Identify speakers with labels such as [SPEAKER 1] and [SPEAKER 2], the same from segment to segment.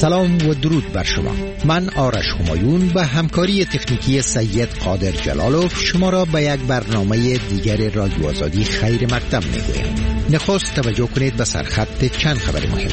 [SPEAKER 1] سلام و درود بر شما. من آرش همایون به همکاری تکنیکی سید قادر جلالوف شما را به یک برنامه دیگر رادیو آزادی خیر مقدم میگویم. نخست توجه کنید به سرخط چند خبر مهم.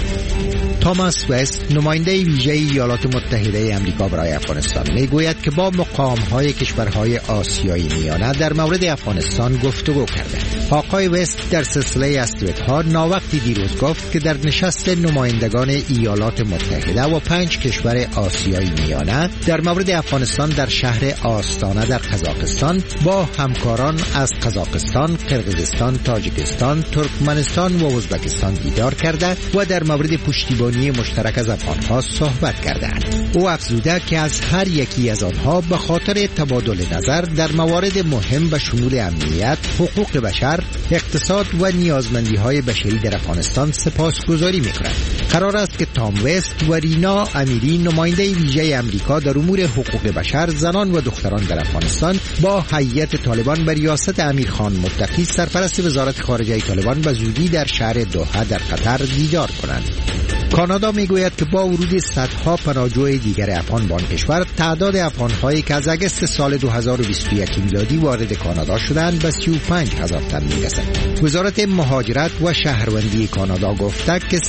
[SPEAKER 1] توماس وست، نماینده ویژه ایالات متحده آمریکا برای افغانستان، میگوید که با مقام‌های کشورهای آسیای میانه در مورد افغانستان گفتگو کرده. آقای وست در سلسله استریت‌ها ناوقتی دیروز گفت که در نشست نمایندگان ایالات متحده و 5 کشور آسیای میانه در مورد افغانستان در شهر آستانه در قزاقستان با همکاران از قزاقستان، قرقیزستان، تاجیکستان، ترکمنستان و ازبکستان دیدار کرده و در مورد پشتیبانی مشترک از افغانها صحبت کردند. او افزوده که از هر یکی از آنها به خاطر تبادل نظر در موارد مهم به شمول امنیت، حقوق بشر، اقتصاد و نیازمندی‌های بشری در افغانستان سپاسگزاری می‌کنند. قرار است که تام وست و رینا امیری، نماینده ویژه آمریکا در امور حقوق بشر، زنان و دختران در افغانستان، با هیئت طالبان به ریاست امیرخان متقی، سرپرست وزارت خارجه طالبان، به زودی در شهر دوحه در قطر دیدار کنند. کانادا میگوید که با ورود صدها پناهجوی دیگر افغان به آن کشور، تعداد افغان‌هایی که از اگست سال 2021 میلادی وارد کانادا شدند به 35,000 تن میرسد. وزارت مهاجرت و شهروندی کانادا گفته که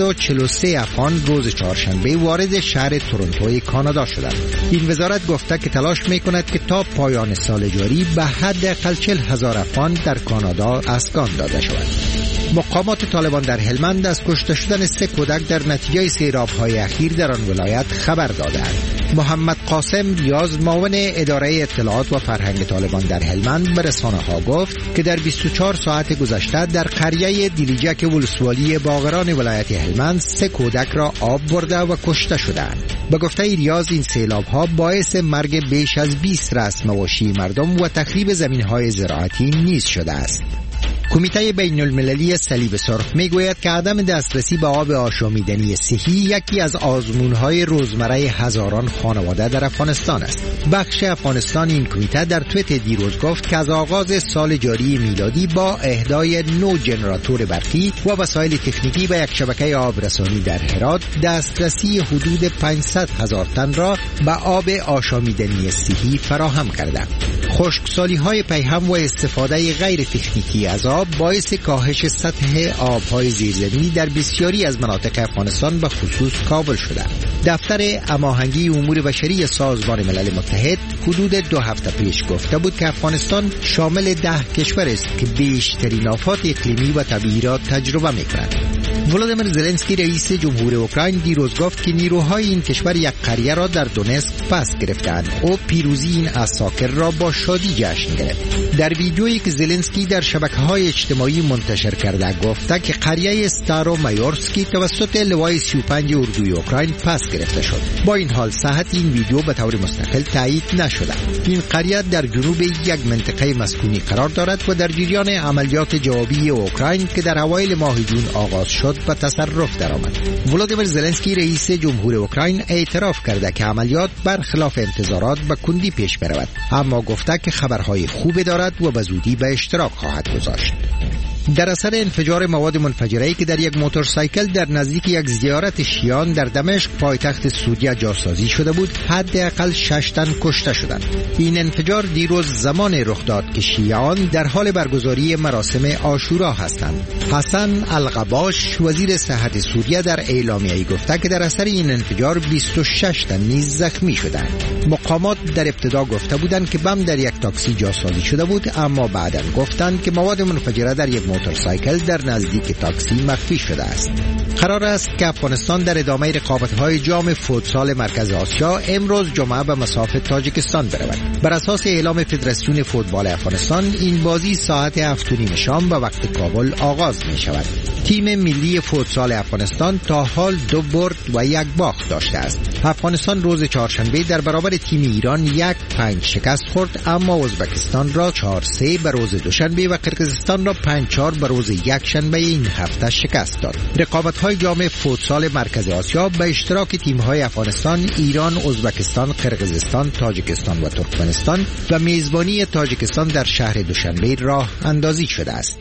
[SPEAKER 1] 343 افغان روز چهارشنبه وارد شهر تورنتوی کانادا شدند. این وزارت گفته که تلاش میکند که تا پایان سال جاری به حداقل 40,000 افغان در کانادا اسکان داده شود. مقامات طالبان در هلمند از کشته شدن 3 کودک در نتیجه سیلاب‌های اخیر در آن ولایت خبر دادند. محمد قاسم ریاض، معاون اداره اطلاعات و فرهنگ طالبان در هلمند، به رسانه‌ها گفت که در 24 ساعت گذشته در قریه دیلیجک ولسوالی باغران ولایت هلمند 3 کودک را آب برده و کشته شدند. به گفته ریاض، این سیلاب‌ها باعث مرگ بیش از 20 رأس مواشی مردم و تخریب زمین‌های زراعتی نیز شده است. کمیته بین المللی صلیب سرخ میگوید که عدم دسترسی به آب آشامیدنی صحی یکی از آزمون‌های روزمره هزاران خانواده در افغانستان است. بخش افغانستان این کمیته در توییت دیروز گفت که از آغاز سال جاری میلادی با اهدای 9 ژنراتور برقی و وسایل تکنیکی به یک شبکه آبرسانی در هرات، دسترسی حدود 500,000 تن را به آب آشامیدنی صحی فراهم کردند. خشکسالی‌های پیهم و استفاده غیر تکنیکی از آب باعث کاهش سطح آب‌های زیرزمینی در بسیاری از مناطق افغانستان به خصوص کابل شده. دفتر هماهنگی امور بشری سازمان ملل متحد حدود 2 هفته پیش گفته بود که افغانستان شامل 10 کشور است که بیشترین آفات اقلیمی و طبیعی را تجربه می‌کنند. ولادیمیر زلنسکی رئیس جمهور اوکراین دیروز گفت که نیروهای این کشور یک قریه را در دونتسک پس گرفتند. او پیروزی این عساکر را با شادی جشن گرفت. در ویدیویی که زلنسکی در شبکه‌های اجتماعی منتشر کرده گفته که قریه ستارو مایورسکی توسط لوای 35 اردوی اوکراین پس گرفته شد. با این حال صحت این ویدیو به طور مستقل تایید نشده. این قریه در جنوب یک منطقه مسکونی قرار دارد و در جریان عملیات جوابی اوکراین که در اوایل ماه جون آغاز شد به تصرف درآمد. ولادیمیر زلنسکی رئیس جمهور اوکراین اعتراف کرده که عملیات برخلاف انتظارات به کندی پیش برود، اما گفته که خبرهای خوب دارد و به زودی به اشتراک خواهد گذاشت. در اثر انفجار مواد منفجره‌ای که در یک موتورسایکل در نزدیک یک زیارت شیعیان در دمشق پایتخت سوریه جاسازی شده بود، حداقل 6 تن کشته شدند. این انفجار دیروز زمان رخ داد که شیعیان در حال برگزاری مراسم عاشورا هستند. حسن القباش، وزیر صحت سوریه، در اعلامیه‌ای گفته که در اثر این انفجار 26 تن نیز زخمی شدند. مقامات در ابتدا گفته بودند که بم در یک تاکسی جاسازی شده بود، اما بعداً گفتند که مواد منفجره در یک موتورسایکل در نزدیک تاکسی مخفی شده است. قرار است که افغانستان در ادامه رقابت‌های جام فوتسال مرکز آسیا امروز جمعه به مصاف تاجیکستان برود. بر اساس اعلام فدراسیون فوتبال افغانستان، این بازی ساعت 7:30 شام به وقت کابل آغاز می شود. تیم ملی فوتسال افغانستان تا حال 2 برد و 1 باخت داشته است. افغانستان روز چهارشنبه در برابر تیم ایران 1-5 شکست خورد، اما ازبکستان را 4-3 به روز دوشنبه و قرقیزستان را 5-4 به روز یکشنبه این هفته شکست داد. رقابت‌های جام فوتسال مرکز آسیا به اشتراک تیم‌های افغانستان، ایران، ازبکستان، قرقیزستان، تاجیکستان و ترکمنستان و میزبانی تاجیکستان در شهر دوشنبه راه اندازی شده است.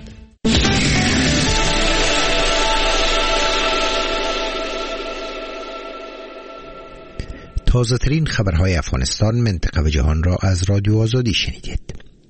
[SPEAKER 1] تازه ترین خبرهای افغانستان، منطقه و جهان را از رادیو آزادی شنیدید.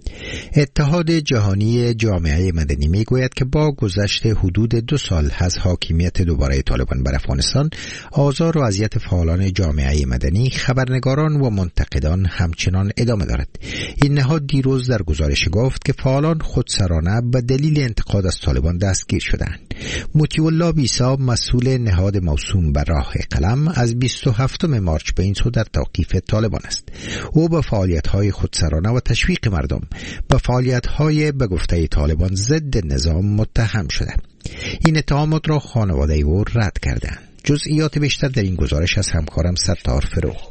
[SPEAKER 1] اتحاد جهانی جامعه مدنی میگوید که با گذشت حدود 2 سال از حاکمیت دوباره طالبان بر افغانستان، آزار و اذیت فعالان جامعه مدنی، خبرنگاران و منتقدان همچنان ادامه دارد. این نهاد دیروز در گزارش گفت که فعالان خودسرانه به دلیل انتقاد از طالبان دستگیر شدند. مطیع الله بیسا، مسئول نهاد موسوم بر راه قلم، از 27 مارچ به این سو در توقیف طالبان است. او به فعالیت‌های خودسرانه و تشویق مردم به فعالیت‌های به گفته طالبان ضد نظام متهم شده. این اتهامات را خانواده او رد کردند. جزئیات بیشتر در این گزارش از همکارم ستار فروخ.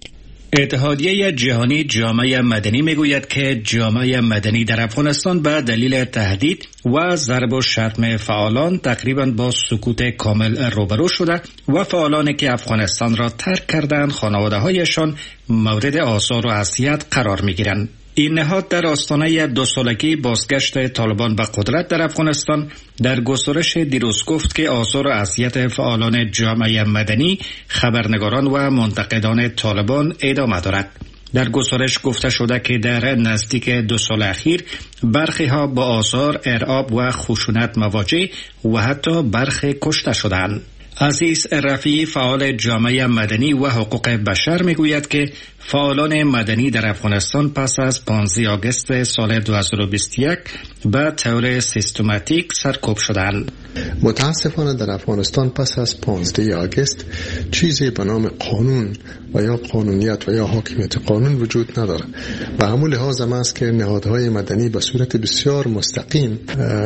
[SPEAKER 2] اتحادیه جهانی جامعه مدنی میگوید که جامعه مدنی در افغانستان به دلیل تهدید و ضرب و شتم فعالان تقریبا با سکوت کامل روبرو شده و فعالانی که افغانستان را ترک کردند خانواده‌هایشان مورد آزار و اذیت قرار میگیرند. این نهاد در آستانه 2 سالگی بازگشت طالبان به قدرت در افغانستان در گزارش دیروز گفت که آزار و اذیت فعالان جامعه مدنی، خبرنگاران و منتقدان طالبان ادامه دارد. در گزارش گفته شده که در نزدیک 2 سال اخیر برخی ها با آزار، ارعاب و خشونت مواجه و حتی برخی کشته شدند. عزیز رفیعی، فعال جامعه مدنی و حقوق بشر، میگوید که فعالان مدنی در افغانستان پس از 15 آگوست سال 2021 به طور سیستماتیک سرکوب شدند.
[SPEAKER 3] متاسفانه در افغانستان پس از 15 آگوست چیزی به نام قانون و یا قانونیت و یا حاکمیت قانون وجود نداره. به همون لحاظ هم است که نهادهای مدنی به صورت بسیار مستقیم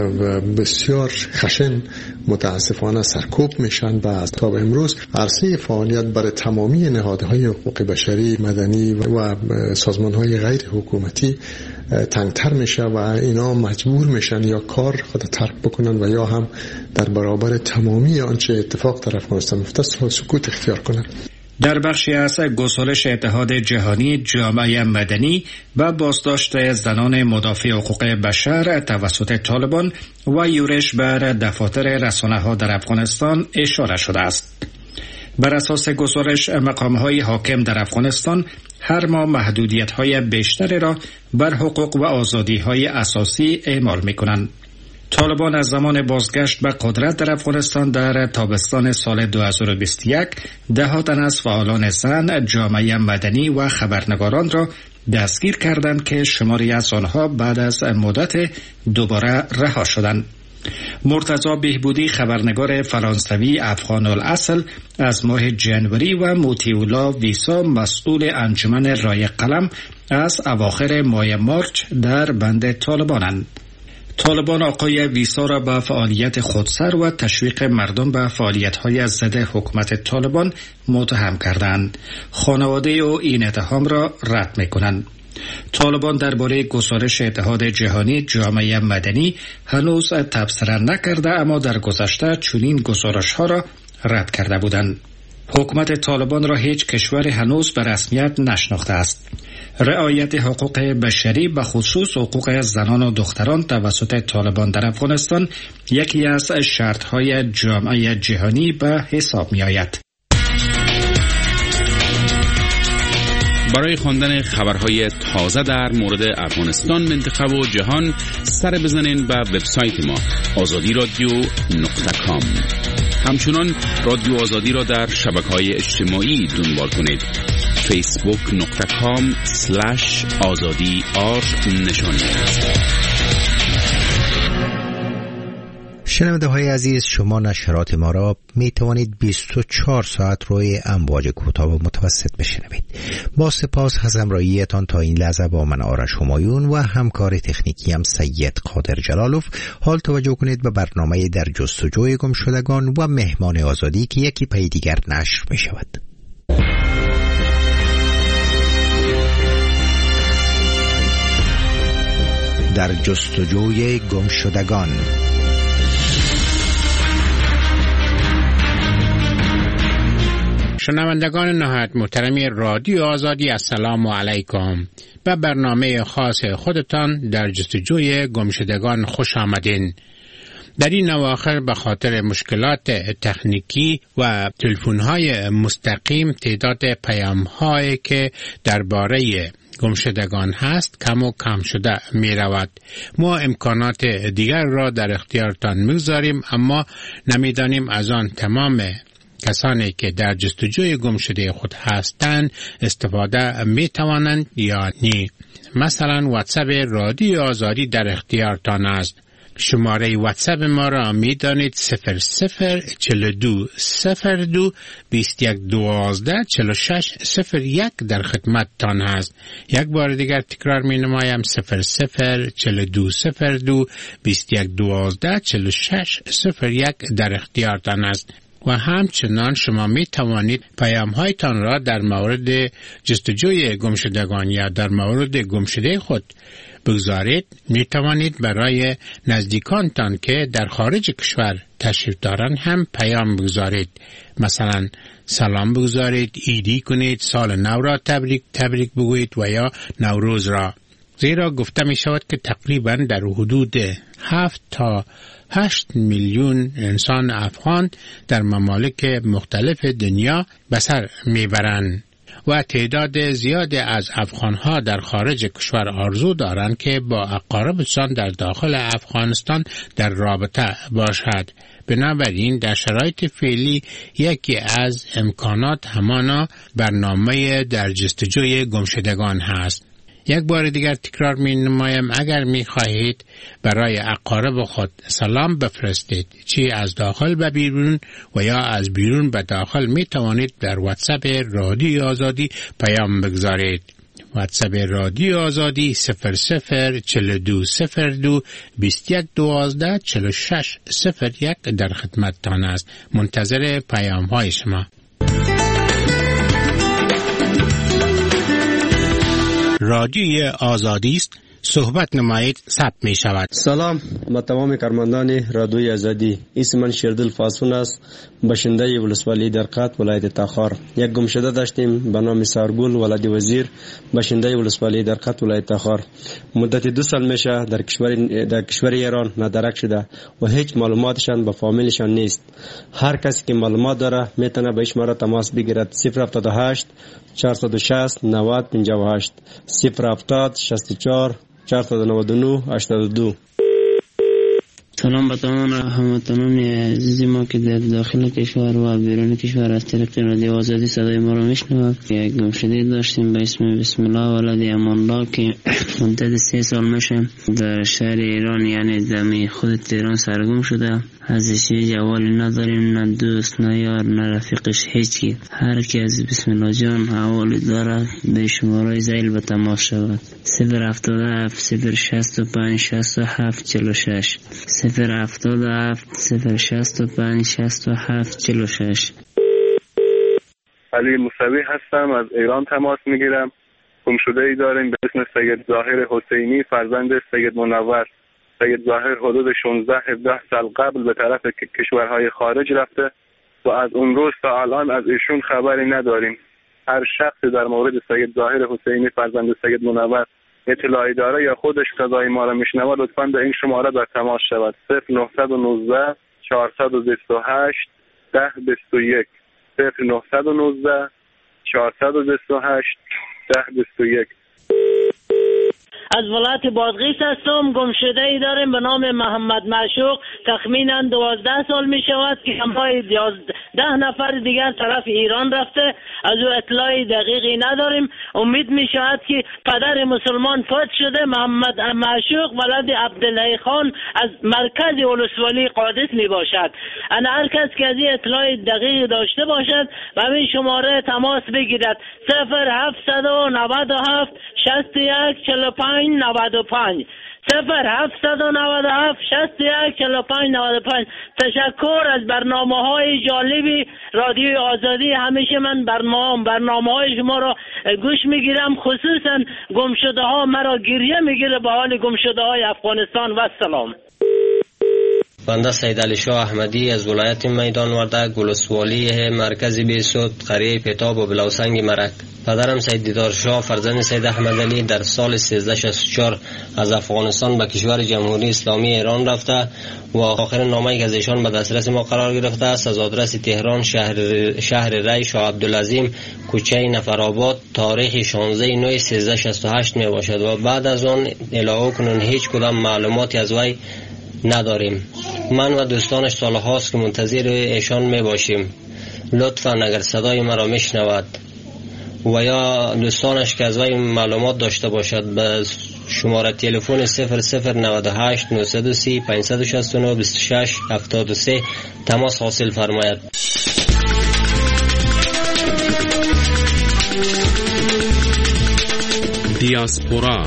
[SPEAKER 3] و بسیار خشن متاسفانه سرکوب میشن و تا به امروز عرصه فعالیت برای تمامی نهادهای حقوق بشری مدنی و سازمانهای غیر حکومتی تنگتر میشه و اینا مجبور میشن یا کار خود ترک بکنن و یا هم در برابر تمامی آنچه اتفاق در افغانستان افتاد سکوت اختیار کنن.
[SPEAKER 2] در بخشی از گزارش اتحاد جهانی جامعه مدنی و بازداشت زنان مدافع حقوق بشر توسط طالبان و یورش بر دفاتر رسانه‌ها در افغانستان اشاره شده است. بر اساس گزارش، مقام‌های حاکم در افغانستان هر ماه محدودیت‌های بیشتری را بر حقوق و آزادی‌های اساسی اعمال می‌کنند. طالبان از زمان بازگشت به قدرت در افغانستان در تابستان سال 2021 10 تن از فعالان زن، جامعه مدنی و خبرنگاران را دستگیر کردند که شماری از آنها بعد از مدت دوباره رها شدند. مرتضی بهبودی، خبرنگار فرانسوی افغان الاصل، از ماه جنوری و مطیع الله ویسا، مسئول انجمن رای قلم، از اواخر ماه مارچ در بند طالبانند. طالبان آقای ویسا را به فعالیت خودسر و تشویق مردم به فعالیت‌های ضد حکومت طالبان متهم کردند. خانواده او این اتهام را رد می‌کنند. طالبان درباره گزارش اتحاد جهانی جامعه مدنی هنوز تبصره نکرده، اما در گذشته چنین گزارش‌ها را رد کرده بودند. حکومت طالبان را هیچ کشور هنوز به رسمیت نشناخته است. رعایت حقوق بشری به خصوص حقوق زنان و دختران توسط طالبان در افغانستان یکی از شرط‌های جامعه جهانی به حساب می‌آید.
[SPEAKER 4] برای خواندن خبرهای تازه در مورد افغانستان، منطقه و جهان سر بزنین به وبسایت ما azadiradio.com. همچنان رادیو آزادی را در شبکه‌های اجتماعی دنبال کنید. facebook.com/azadi_r
[SPEAKER 1] شنونده های عزیز، شما نشرات ما را می توانید 24 ساعت روی امواج کوتاه و متوسط بشنوید. با سپاس از همراهیتان تا این لحظه با من آرش همایون و همکار تکنیکی هم سید قادر جلالوف. حال توجه کنید به برنامه در جستجوی گمشدگان و مهمان آزادی که یکی پی دیگر نشر می شود. در جستجوی گمشدگان.
[SPEAKER 5] شنوندگان نهایت محترمی رادیو آزادی، السلام علیکم. به برنامه خاص خودتان در جستجوی گمشدگان خوش آمدین. در این اواخر به خاطر مشکلات تکنیکی و تلفن‌های مستقیم تعداد پیام‌هایی که درباره گمشدگان هست کم و کم شده می رود. ما امکانات دیگر را در اختیارتان می‌گذاریم، اما نمی‌دانیم از آن تمام کسانی که در جستجوی گمشده خود هستند استفاده می توانند یا نه. مثلا واتساپ رادیو آزادی در اختیارتان است. شماره واتساپ ما را می دانید 004202 2112 4601 در خدمت تان است. یک بار دیگر تکرار می نمایم 004202 2112 4601 در اختیارتان است. و همچنان شما می توانید پیام هایتان را در مورد جستجوی گمشدگان یا در مورد گمشده خود بگذارید. می توانید برای نزدیکانتان که در خارج کشور تشریف دارند هم پیام بگذارید. مثلا سلام بگذارید، عیدی کنید، سال نو را تبریک بگویید و یا نوروز را. زیرا گفته می شود که تقریبا در حدود 7 تا 8 میلیون انسان افغان در ممالک مختلف دنیا به سر میبرند و تعداد زیادی از افغانها در خارج کشور آرزو دارند که با اقاربشان در داخل افغانستان در رابطه باشد. بنابراین در شرایط فعلی یکی از امکانات همانا برنامه در جستجوی گمشدگان هست. یک بار دیگر تکرار می نمایم، اگر می خواهید برای اقارب خود سلام بفرستید، چی از داخل به بیرون و یا از بیرون به داخل، می توانید در واتساپ رادیو آزادی پیام بگذارید. واتساپ رادیو آزادی 004202 2112 4601 در خدمت تان است. منتظر پیام های شما. رادیوی آزادی است. صحبت نمایید، ثبت می شود.
[SPEAKER 6] سلام با تمام کارمندان رادیوی آزادی. اسم من شیردل فاسون است، باشنده ولسوالی درقات ولایت تاخار. یک گمشده داشتیم به نام سارگل ولادی وزیر، باشنده ولسوالی درقات ولایت تاخار. مدت 2 سال میشه در کشور ایران ندرک شده و هیچ معلوماتشان به فامیلشان نیست. هر کسی که معلومات داره میتونه به شماره تماس بگیرد 078 460 90 58 070 64 499 82.
[SPEAKER 7] سلام به تمام هموطنان عزیز ما که در داخل کشور و بیرون کشور از طریق رادیو آزادی صدای ما را میشنوند. یک گمشده داشتیم به اسم بسم الله ولد امان الله که مدت 3 سال میشه در شهر ایران، یعنی دمی خود تهران سرگم شده. ازش جوالی نداریم، نه دوست نه یار نه رفیقش، هیچی. هر کی از بسم الله جان حوالی داره به شماره زیل به تماس شود 077 065 67 46 077 065 67 46.
[SPEAKER 8] علی موسوی هستم، از ایران تماس میگیرم. گمشده ای داریم به اسم سید ظاهر حسینی، فرزند سید منور. سید ظاهر حدود 16-17 سال قبل به طرف کشورهای خارج رفته و از اون روز تا الان از ایشون خبری نداریم. هر شخصی در مورد سید ظاهر حسینی فرزند سید منور اطلاعی داره یا خودش صدای ما را میشنوه لطفاً به این شماره در تماس شود 0919 428 1021 0919 428 1021.
[SPEAKER 9] از ولایت بادغیس هستم. گمشده ای داریم به نام محمد معشوق، تخمینا 12 سال می شود که همراه 10 نفر دیگر طرف ایران رفته. از او اطلاعی دقیقی نداریم. امید می شود که پدر مسلمان فوت شده. محمد معشوق ولد عبدالله خان از مرکز ولسوالی قادس می باشد. انا هر کس که از این اطلاعی دقیق داشته باشد و این شماره تماس بگیرد 0797 61 45 95 0797 61 45 95. تشکر از برنامه‌های جالبی رادیوی آزادی. همیشه من برنامه‌های شما را گوش میگیرم، خصوصا گمشده‌ها مرا گریه میگیره به حال گمشده‌های افغانستان. و سلام.
[SPEAKER 10] بنده سید علی شاه احمدی از ولایت میدان وردک ولسوالی مرکز بیسود قریه پتاب و بلوسنگ مرک. پدرم سید دیدار شاه فرزند سید احمد علی در سال 1364 از افغانستان به کشور جمهوری اسلامی ایران رفته و آخرین نامه‌ای که از ایشان به دسترس ما قرار گرفته است از آدرس تهران شهر ری شاه عبدالعظیم کوچه نفرآباد تاریخ 16/9/1368 می باشد و بعد از آن الی کنون هیچ کدام معلوماتی از وی نداریم. من و دوستانش سالهاست که منتظر ایشان می باشیم. لطفاً اگر صدای مرا میشنود و یا دوستانش که از وی معلومات داشته باشد به شماره تلفن 0098 930 569 26 73 تماس حاصل فرماید.
[SPEAKER 4] دیاسپورا.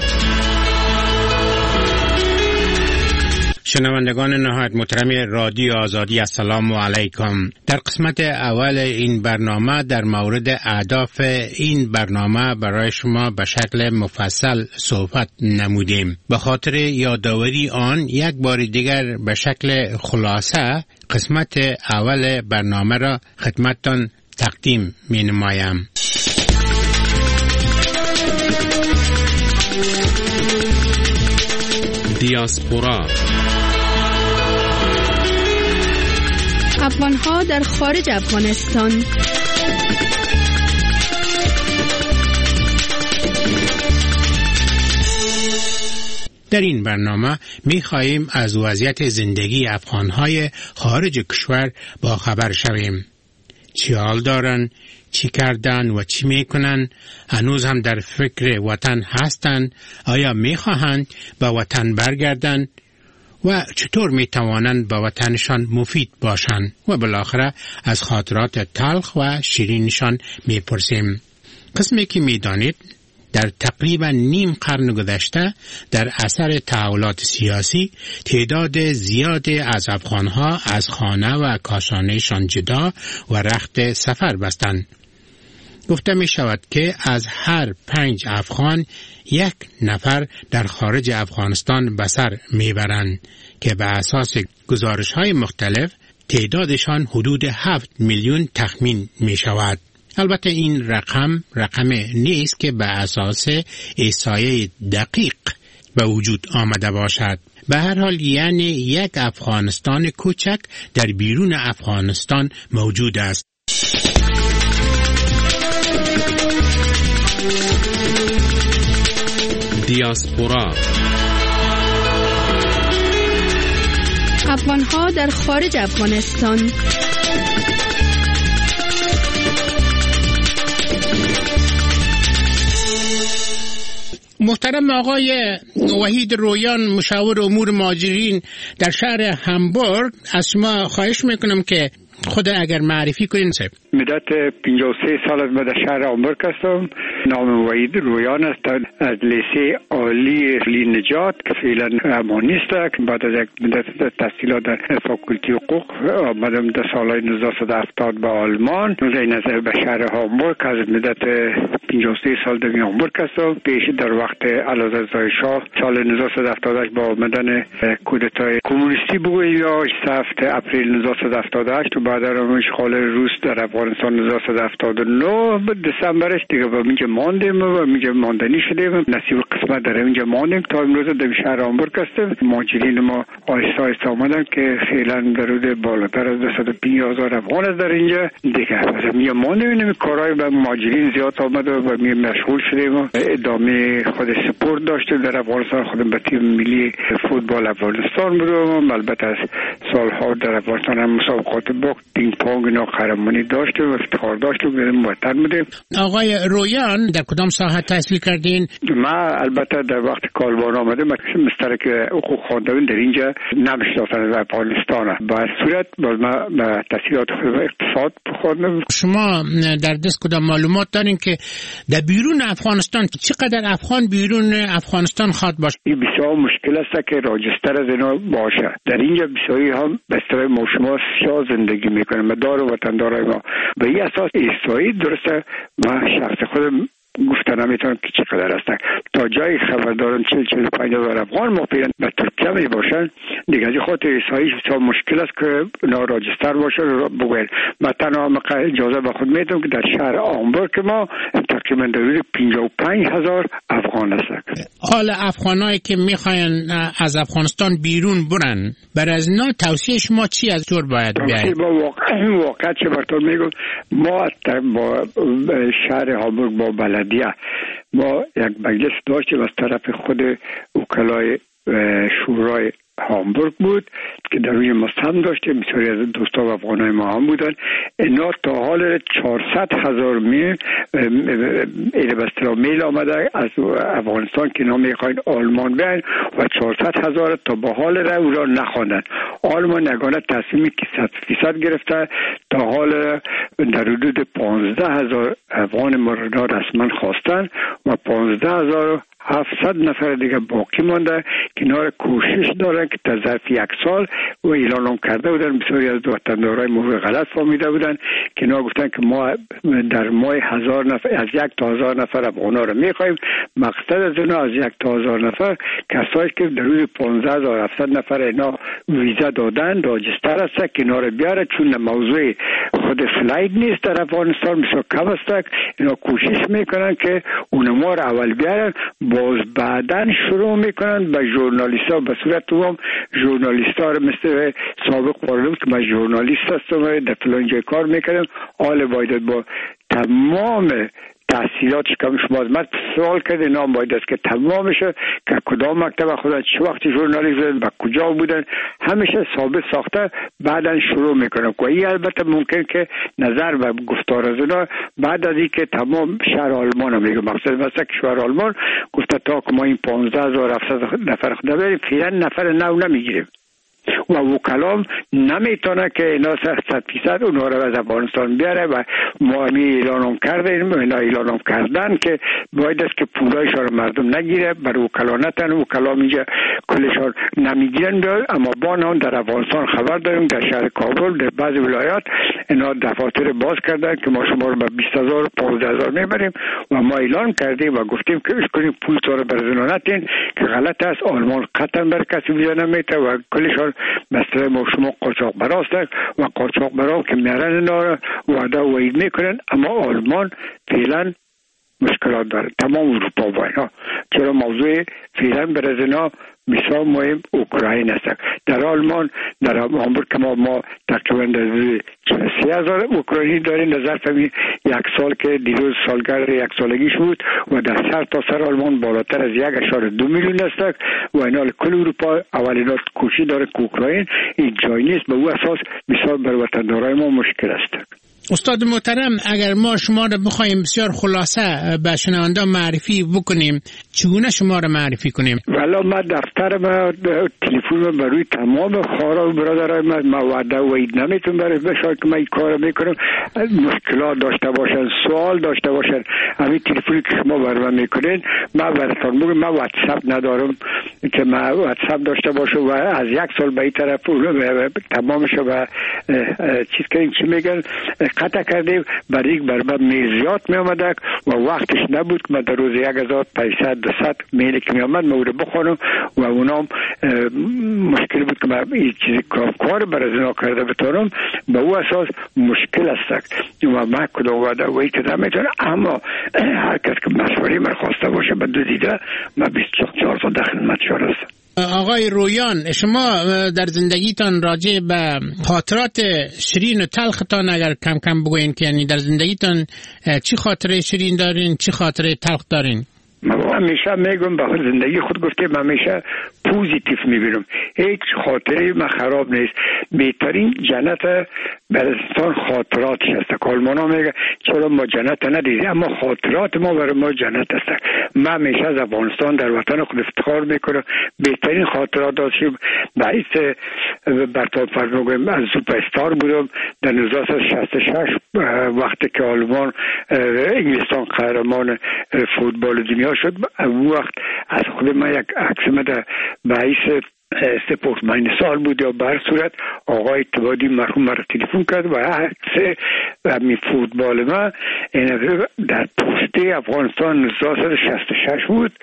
[SPEAKER 5] شنوندگان نهایت محترم رادیو آزادی، السلام علیکم. در قسمت اول این برنامه در مورد اهداف این برنامه برای شما به شکل مفصل صحبت نمودیم. به خاطر یادآوری آن یک بار دیگر به شکل خلاصه قسمت اول برنامه را خدمتتان تقدیم می نمایم.
[SPEAKER 4] دیاسپورا.
[SPEAKER 11] افغان‌ها در خارج افغانستان.
[SPEAKER 5] در این برنامه می‌خواهیم از وضعیت زندگی افغان‌های خارج کشور با خبر شویم. چی حال دارن، چی کردن و چی میکنن، هنوز هم در فکر وطن هستن، آیا میخواهند به وطن برگردن و چطور میتوانند به وطنشان مفید باشند و بالاخره از خاطرات تلخ و شیرینشان میپرسیم. قسمی که میدانید در تقریبا نیم قرن گذشته در اثر تحولات سیاسی تعداد زیادی از افغانها از خانه و کاشانهشان جدا و رخت سفر بستند. گفته می شود که از هر 5 افغان 1 نفر در خارج افغانستان به سر می برند که به اساس گزارش های مختلف تعدادشان حدود 7 میلیون تخمین می شود. البته این رقم نیست که به اساس احصایه دقیق به وجود آمده باشد. به هر حال یعنی یک افغانستان کوچک در بیرون افغانستان موجود است.
[SPEAKER 4] دیاسپورا.
[SPEAKER 11] افغان‌ها در خارج افغانستان.
[SPEAKER 5] محترم آقای وحید رویان، مشاور امور مهاجرین در شهر همبورگ، از شما خواهش میکنم که خود اگر معرفی کنین.
[SPEAKER 12] مدت 53 سال از در شهر همبورگ هستم. نام وحید رویان است. از لیسه عالی نجات که فعلا امانیست بعد از یک مدت تحصیلات در فاکولتی حقوق آمدم در سال 1970 به آلمان. این از به شهر همبورگ از مدت 53 سال در همبورگ هستم. پیش در وقت اعلیحضرت شاه سال 1978 با آمدن کودتای کمونیستی بگوییم یا 7 اپریل 1978 و بعد از اشغال روس در افغانستان 1979 دسامبرش دیگه با اینجا ماندیم و اینجا ماندنی شدیم. نصیب قسمت در اینجا ماندیم تا امروز در شهر همبورگ هستیم. مهاجرین ما آهسته آهسته آمدن که فعلا درود بالاتر از 250,000 افغان است در اینجا دیگه. از اینجا ماندیم. این کارهای به مهاجرین زیاد آمد و به مشغول شدیم و ادامه خود سپورت داشتیم در افغانستان. خودم به تیم ملی فوتبال افغانستان بودم. البته از سالها در افغانستان هم مسابقات باخت پینگ پونگ اینا قهرمانی داشتیم و افتخار داشتیم که وطن بودیم.
[SPEAKER 5] آقای رویان در کدام ساحه تحصیل کردین؟
[SPEAKER 12] ما البته در وقت کالبان آمدم مسترک حقوق خواندم در اینجا نمیشناسن در افغانستان. با صورت باز ما تحصیلات اقتصاد بخوندم.
[SPEAKER 5] شما در دست کدام معلومات دارین که در بیرون افغانستان چقدر افغان بیرون افغانستان خواد باشه؟
[SPEAKER 12] این بسیار مشکل است که راجستر از اینا باشه. در اینجا بسیاری هم به اصطلاح ما شما سیاه زندگی میکنه. مدار و وطندارای ما به این اساس احصایی درسته. من شخص خودم گفتن نمیتونم که چقدر هستن. تا جای خبر دارم 40-45,000 افغان مقیمن به ترکیه می باشن. دیگه از خاطر رساییش بسیار مشکل است که راجستر باشه رو بگوید. من تنها اجازه به خود میدم که در شهر آمبورگ ما تقریبا در 55,000 افغان است.
[SPEAKER 5] حال افغانایی که میخواین از افغانستان بیرون برن، برای از اینا توصیه شما چی از طور باید بیاید؟
[SPEAKER 12] واقعا چه برطور میگم، ما با شهر هامبورگ با بلدیه ما یک مجلس داشتیم از طرف خود وکلای شورای هامبورگ بود که در روی مستند داشتیم، بسیاری از دوستان افغانای ما هم بودن. اینا تا حال 400,000 میل آمده از افغانستان که اینا میخواین آلمان بیاین و 400,000 تا به حال را او را نخواندن. آلمان یگانه تصمیمی که 100% گرفته تا حال در حدود 15,000 افغان مورد رسما خواستن و 15,700 نفر دیگه باقی مانده که اینا را کوشش دارن که تا ظرف 1 سال و اعلان هم کرده بودن. بسیاری از وطندارای ما غلط فهمیده بودن که اینا گفتن که ما در ماه 1000 نفر از 1 تا 1000 نفر افغانا را میخوایم. مقصد از اینا از 1 تا 1000 نفر کسایی که در روز 15,700 نفر اینا ویزا دادن راجستر است که اینا را بیاره، چون موضوع خود فلایت نیست در افغانستان بسیار کم است. اینا کوشش میکنن که اونما را اول بیارن، باز بعدن شروع میکنن به ژورنالیست‌ها به صورت عام. ژورنالیست‌ها رو مثل سابق پارلمان که من ژورنالیست هستم در فلان جای کار میکردم، حال باید با تمام تحصیلات که شما از من سوال کرده نام باید است که تمام بشه که کدام مکتب خودن چه وقتی ژورنالیست بودن و کجا بودن همیشه ثابت ساخته بعدن شروع میکنن. و این البته ممکن که نظر و گفتار از اونا بعد از اینکه تمام شهر آلمان هم میگه، مقصد مثلا که شهر آلمان گفته تا که ما این 15,700 نفر خود بریم فعلا نفر نو نمیگیریم و وکلام نمیتونه که اینا 100% اونها رو از افغانستان بیاره و ما اعلان کردیم، اینا اعلان کردن که باید است که پولایشان رو مردم نگیره، بر وکلا نتن، وکلام اینجا کلشان نمیگیرن. اما با هم در افغانستان خبر داریم در شهر کابل در بعضی ولایات اینا دفاتر باز کردن که ما شما رو به 20,000 15,000 میبریم و ما اعلان کردیم و گفتیم که اش کنیم پول تو رو برزنا نتین که غلط است. آلمان قطعا بر کسی ویزا نمیده و کلشان مثلا ما شما قاچاق براست و قاچاق برام که میارن اینا رو وعده و وعید میکنن. اما آلمان فعلا مشکلات داره، تمام اروپا با اینا، چرا موضوع فعلا برای اینا مثال مهم اوکراین است. در آلمان در هامبورگ که ما تقریبا 43,000 اوکراینی داریم در ظرف 1 سال که دیروز سالگرد 1 سالگیش بود و در سر تا سر آلمان بالاتر از 1.2 میلیون است و اینا کل اروپا اولینا کوشش داره که اوکراین این جای نیست. به او اساس مثال بر وطندارای ما مشکل است.
[SPEAKER 5] استاد محترم، اگر ما شما را بخوایم بسیار خلاصه به شنوندگان معرفی بکنیم چگونه شما را معرفی کنیم؟
[SPEAKER 12] والا ما دفتر ما تلفن برای تمام خارا و برادرای ما وعده و اید نمیتون برای بشاید که من این کار میکنم. مشکلات داشته باشن، سوال داشته باشن، همین تلفنی که شما برای من میکنین ما براتون میگم. من واتساپ ندارم که ما واتساپ داشته باشه و از 1 سال به این طرف تمامش و چیز که این چی میگن قطع کردیم برای یک بربه میزیات می آمده و وقتش نبود که من در روز 1,500-200 میلی که می آمد من رو بخونم و اونام مشکل بود که من این چیزی کار برای زنا کرده بتونم. به او اساس مشکل است و من کدام وعده و این که نمیتونه. اما هر کس که مشوری من خواسته باشه به دو دیده من 24 سال در خدمت شما هستم.
[SPEAKER 5] آقای رویان، شما در زندگیتان راجع به خاطرات شیرین و تلختان اگر کم کم بگوین که یعنی در زندگیتان چی خاطره شیرین دارین چی خاطره تلخ دارین؟
[SPEAKER 12] من همیشه میگم به زندگی خود گفتم همیشه پوزیتیو میبینم، هیچ خاطره من خراب نیست. بهترین جنت برای انسان خاطراتش هست. آلمانا میگه چرا ما جنت ندیدیم، اما خاطرات ما برای ما جنت هست. من همیشه از افغانستان در وطن خود افتخار میکنم. بهترین خاطرات داشتیم. رئیس برتاب فرمانگویم از سوپر استار بودم در 1966 وقتی که آلمان انگلستان قهرمان فوتبال دنیا شد. اون وقت از خود من یک عکس در رئیس سپورت ماین سال بود یا بر صورت آقای اتبادی مرحوم مرا تلفن کرد و عکس همین فوتبال ما در پوسته افغانستان 1966 بود.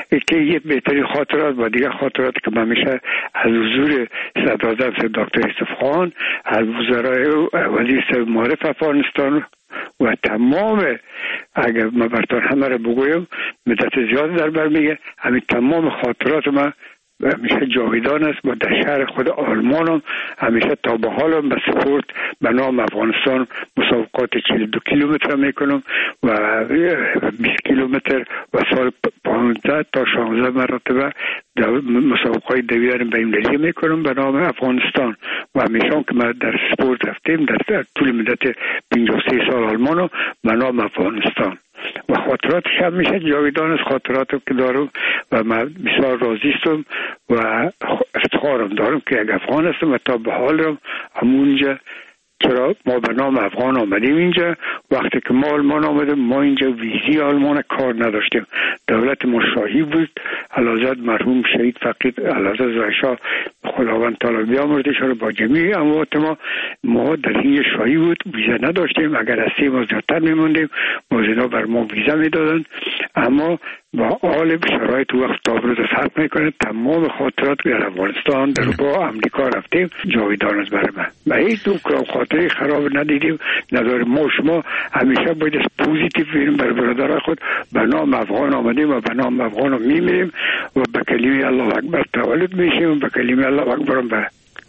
[SPEAKER 12] که یه بهترین خاطرات و دیگه خاطراتی که من میشه از حضور صدراعظم دکتر یوسف خان، از وزرای وزیر معارف افغانستان و تمام، اگر من براتون همه رو بگویم مدت زیاد در بر میگه، همین تمام خاطرات من همیشه جاویدان است و در شهر خود آلمان هم همیشه تا به حال هم به سپورت به نام افغانستان مسابقات 42 کیلومتر میکنم و 20 کیلومتر و سال 15 تا 16 مرتبه مسابقات دویدن بین‌المللی میکنم به نام افغانستان و همیشه که ما در سپورت رفتیم در طول مدت 53 سال آلمان به نام افغانستان و خاطراتش هم میشه جاویدان از خاطراتی که دارم و من بسیار راضی هستم و افتخارم دارم که یک افغان هستم و تا به حال هم همونجا، چرا ما به نام افغان آمدیم اینجا. وقتی که ما آلمان آمدیم ما اینجا ویزی آلمان کار نداشتیم، دولت ما شاهی بود، علازد مرحوم شهید فقید علازد زایشاه خداوند تعالی بیامرزش رو با جمیع اموات ما در این شاهی بود، ویزا نداشتیم، اگر از 3 ماه زیادتر میموندیم موزینا بر ما ویزا میدادن، اما با حال شرایط وقت تابروز فرق میکنه. تمام خاطرات در افغانستان در با امریکا رفتیم جاویدان است برای من و هیچ دو خاطری خراب ندیدیم. نظر ما شما همیشه باید پوزیتیو بینیم برای برادرای خود. به نام افغان آمدیم و به نام افغان میمیریم و به کلمه الله اکبر تولد میشیم و به کلمه الله اکبر به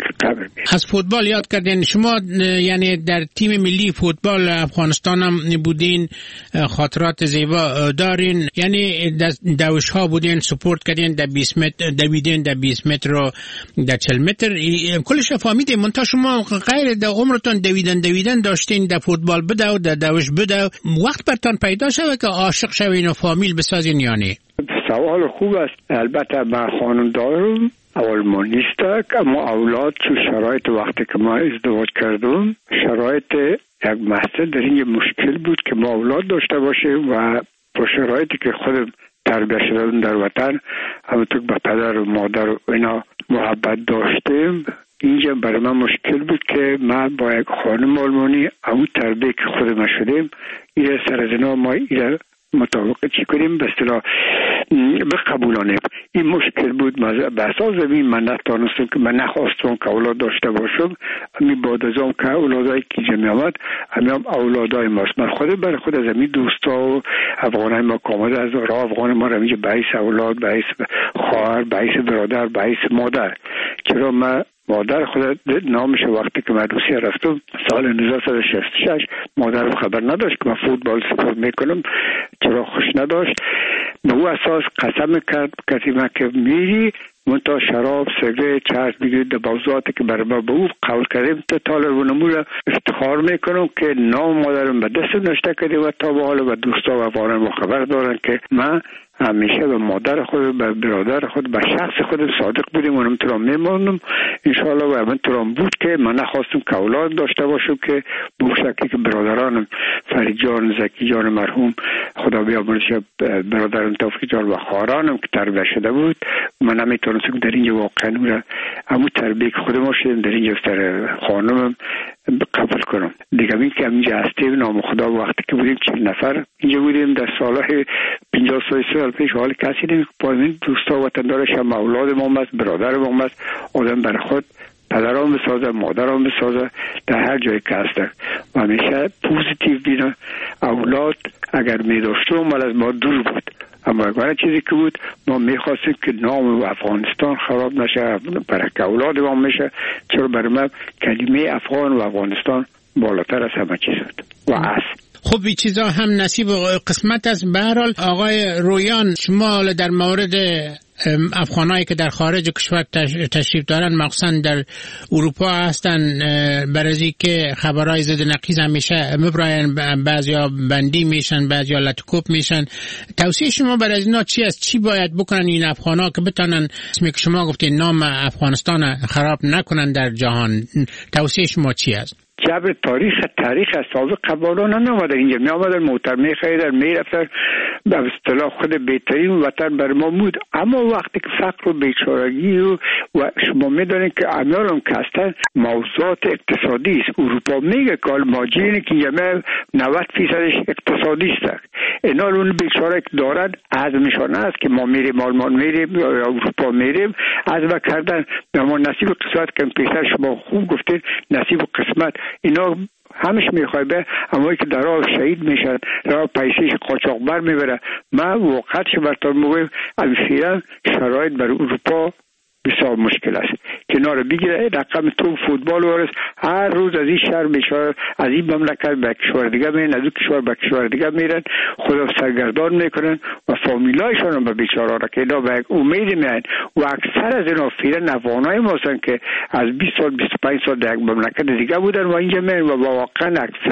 [SPEAKER 5] از فوتبال یاد کردین شما، یعنی در تیم ملی فوتبال افغانستان هم بودین، خاطرات زیبا دارین، یعنی دوش ها بودین، سپورت کردین در 20 متر، دویدین در 20 متر و در 40 متر، کلش فهمیدین. منتها شما غیر در عمرتون دویدن داشتین، در فوتبال بده و در دوش بده، وقت برتان پیدا شده که عاشق شوین و فامیل بسازین یعنی؟
[SPEAKER 12] سوال خوب است. البته من خانم دارم آلمان نیست، اما اولاد چون شرایط وقتی که ما ازدواج کردم شرایط یک مسئله در این مشکل بود که ما اولاد داشته باشیم و با شرایطی که خودم تربیت شدم در وطن همونطور به پدر و مادر و اینا محبت داشتیم، اینجا برای من مشکل بود که من با یک خانم آلمانی همون تربیت که خودم شدیم این سر از اینا ما این مطابق چی کنیم به اصطلاح بقبولانیم. این مشکل بود. به اساس زمین من نتانستم که من نخواستم که اولاد داشته باشم. همین بعد از اون که اولادای که جمعی آمد همین اولادای ماست. من خود برای خود از همین دوستا و افغانای ما که آمده از راه افغان ما رو به حیث اولاد، به حیث خواهر، به حیث برادر، به حیث مادر، چرا من مادر خود نامش وقتی که من روسیه رفتم سال 1966 مادرم خبر نداشت که من فوتبال سپورت میکنم، چرا خوش نداشت. به او اساس قسم کرد کسی من که میری منتها شراب، سیگرت، چرس بگیرید در موضوعاتی که برای ما به او قول کردیم تا طالب و نمور افتخار میکنم که نام مادرم به دست نشته کردیم و تا به حال و دوستا و افغانان ما خبر دارن که من همیشه به مادر خود، به برادر خود، به شخص خود صادق بودیم و همینطور میمانم انشاءالله. و همینطور بود که من نخواستم که اولاد داشته باشم که به شکلی که برادرانم فرید جان، زکی جان مرحوم خدا بیامرزش، برادرم توفیق جان و خواهرانم که تربیت شده بود من نمیتونستم در اینجا واقعا همون تربیت خود ما شدیم در اینجا سر خانمم قبول کنم. دیگه این که اینجا هستیم نام خدا وقتی که بودیم 40 نفر اینجا بودیم در سالهای 50 سال پیش حال کسی نمی با این دوستا وطندارش هم اولاد ما هست، برادر ما هست، آدم برای خود پدران بسازه، مادران بسازه در هر جایی که هستن و همیشه پوزیتیو بینه. اولاد اگر می داشتم مال از ما دور بود، اما اگر چیزی که بود ما میخواستیم که نام افغانستان خراب نشه، برای که اولاد ما میشه، چرا برای ما کلمه افغان و افغانستان بالاتر از همه چیز بود و است.
[SPEAKER 5] خب این چیزا هم نصیب و قسمت است. به هر حال آقای رویان، شما در مورد افغانایی که در خارج کشور تشریف دارن مخصوصا در اروپا هستن برای که خبرهای ضد نقیض همیشه مبراین، بعضیا بندی میشن، بعضیا لطکوب میشن، توصیه شما برای اینا چی است؟ چی باید بکنن این افغانا که بتونن اسمی که شما گفتین نام افغانستان خراب نکنن در جهان؟ توصیه شما چی است؟
[SPEAKER 12] جبر تاریخ از سابق قبالان نمی‌آمدن اینجا، می‌آمدن موتر می‌خریدن میرفتن، به اصطلاح خود بهترین وطن بر ما بود. اما وقتی که فقر و بیچارگی و شما می‌دونید که امیالم که هستن موضوعات اقتصادی است. اروپا میگه که ماجرینی که یمه 90% اقتصادی است. اینا اون بیچاره که دارن عزمشان است که ما میریم آلمان میریم یا اروپا میریم، عزم کردن به ما نصیب قسمت که پیشتر شما خوب گفتید نصیب قسمت. اینا همش میخوای به امایی که در راه شهید میشن، راه پیسیش قاچاقبر میبره. من واقعا براتون میگم فعلا شرایط بر اروپا بسیار مشکل است. کنار بگیره رقم تو فوتبال ورس هر روز از این شهر بیشتر از این مملکت به کشور دیگه میرن، از این کشور به کشور دیگه میرن، خدا سرگردان میکنن و فامیلایشان هم به بیچاره را که اینا به امید میان و اکثر از اینا فعلا افغانای ما هستن که از 20 سال 25 سال در یک مملکت دیگه بودن و اینجا میان و واقعا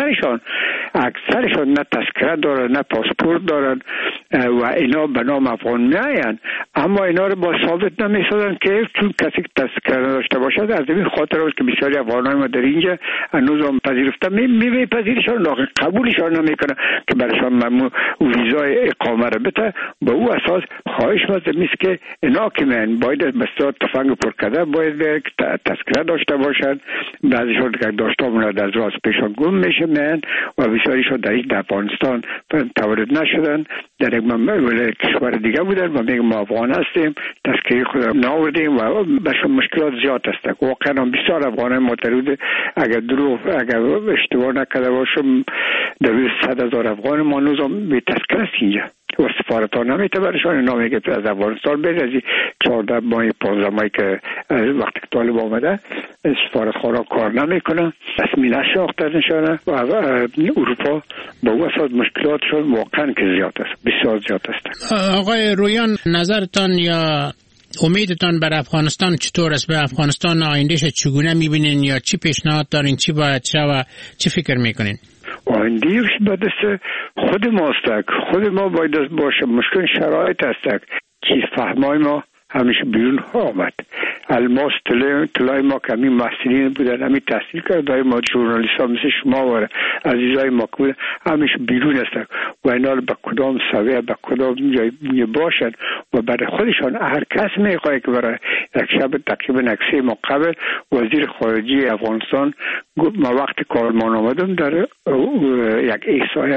[SPEAKER 12] اکثرشان نه تذکره دارن نه پاسپورت دارن و اینا به نام افغان میاین، اما اینا رو با ثابت نمیسازن که چون کسی که تذکره داشته باشد. از این خاطر است که بسیاری افغانان ما در اینجا هنوز هم پذیرفته میپذیرشان، لکن قبولشان نمیکنه که برشان ممنوع ویزای اقامه را بده. به او اساس خواهش مزد میست که اینا که من باید بسیار تفنگ پر کرده باید تذکره داشته باشد. بعضیشان که داشته بودند از راست پیشان گم میشه من و بسیاریشان در افغانستان تولد نشدن، در یک کشور دیگه بودن و میگم ما افغان هستیم، تذکره خود ناوردیم و بهشون مشکلات زیاد هست. واقعا بسیار افغانان معترض، اگر اشتباه نکرده باشم در 100,000 افغان ما هنوز به تذکره است اینجا و سفارت ها نمیته برشان. اینا میگه از افغانستان برید، از 14 ماه 15 ماهی که وقتی که طالب آمده سفارت خانه کار نمیکنه، رسمی نشناخته نشانه و اروپا با او اساس مشکلاتشون واقعا که زیاد است، بسیار زیاد است.
[SPEAKER 5] آقای رویان، نظرتان یا امیدتان بر افغانستان چطور است؟ به افغانستان آیندهش چگونه میبینین یا چی پیشنهاد دارین؟ چی باید شه و چی فکر میکنین؟
[SPEAKER 12] آیندهش به دست خود ماست، خود ما باید باشه. مشکل شرایط است، چیز فهمای ما همیشه بیرون آمد. الماس طلای ما که همین محصلین بودن، همین تحصیل کرده ما ژورنالیست ها مثل شما و عزیزای ما که بودن همیشه بیرون هستن و اینا به کدام سویه به کدام جای باشن و برای خودشان هر کس میخواه که برای یک شب تقریبا اکسی ما قبل وزیر خارجه افغانستان ما وقت کارمان آمدم در یک احصایه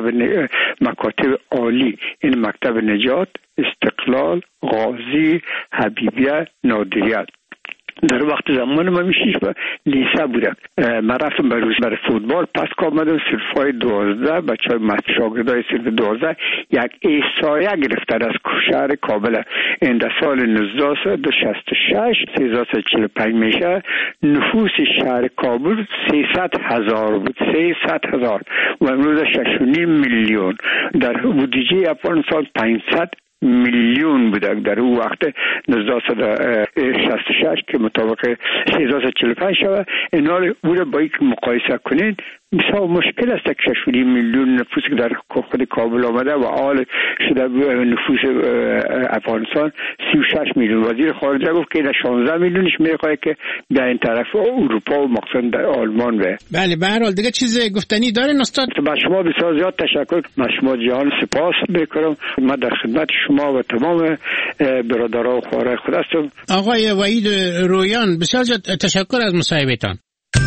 [SPEAKER 12] مکاتب عالی، این مکتب نجات، استقلال، غازی، حبیبیه، نادریت در وقت زمان ما میشیش و لیسه بودم. من رفتم برای فوتبال پس که آمدم صرفای 12 بچه های شاگردای صرف 12 یک احصایه گرفتن از شهر کابل. این در سال 1966 1345 میشه نفوس شهر کابل 300,000 بود، 300,000 و امروز 6.5 میلیون. در بودجه افغانستان 500 میلیون بوده در اون وقت 1966 که مطابق 1345 شود. اینا رو با یک مقایسه کنید بسیار مشکل است که 6.5 میلیون نفوس که در خود کابل آمده و حال شده نفوس افغانستان 36 میلیون. وزیر خارجه گفت که 16 میلیونش میخواد که در این طرف اروپا و مخصوصا در آلمان به.
[SPEAKER 5] بله به هر حال دیگه چیز گفتنی دارین استاد؟
[SPEAKER 12] با شما بسیار زیاد تشکر، من شما جهان سپاس میکنم. من در خدمت شما و تمام برادران و خوارای خود هستم.
[SPEAKER 5] آقای وحید رویان بسیار زیاد تشکر از مصاحبهتان.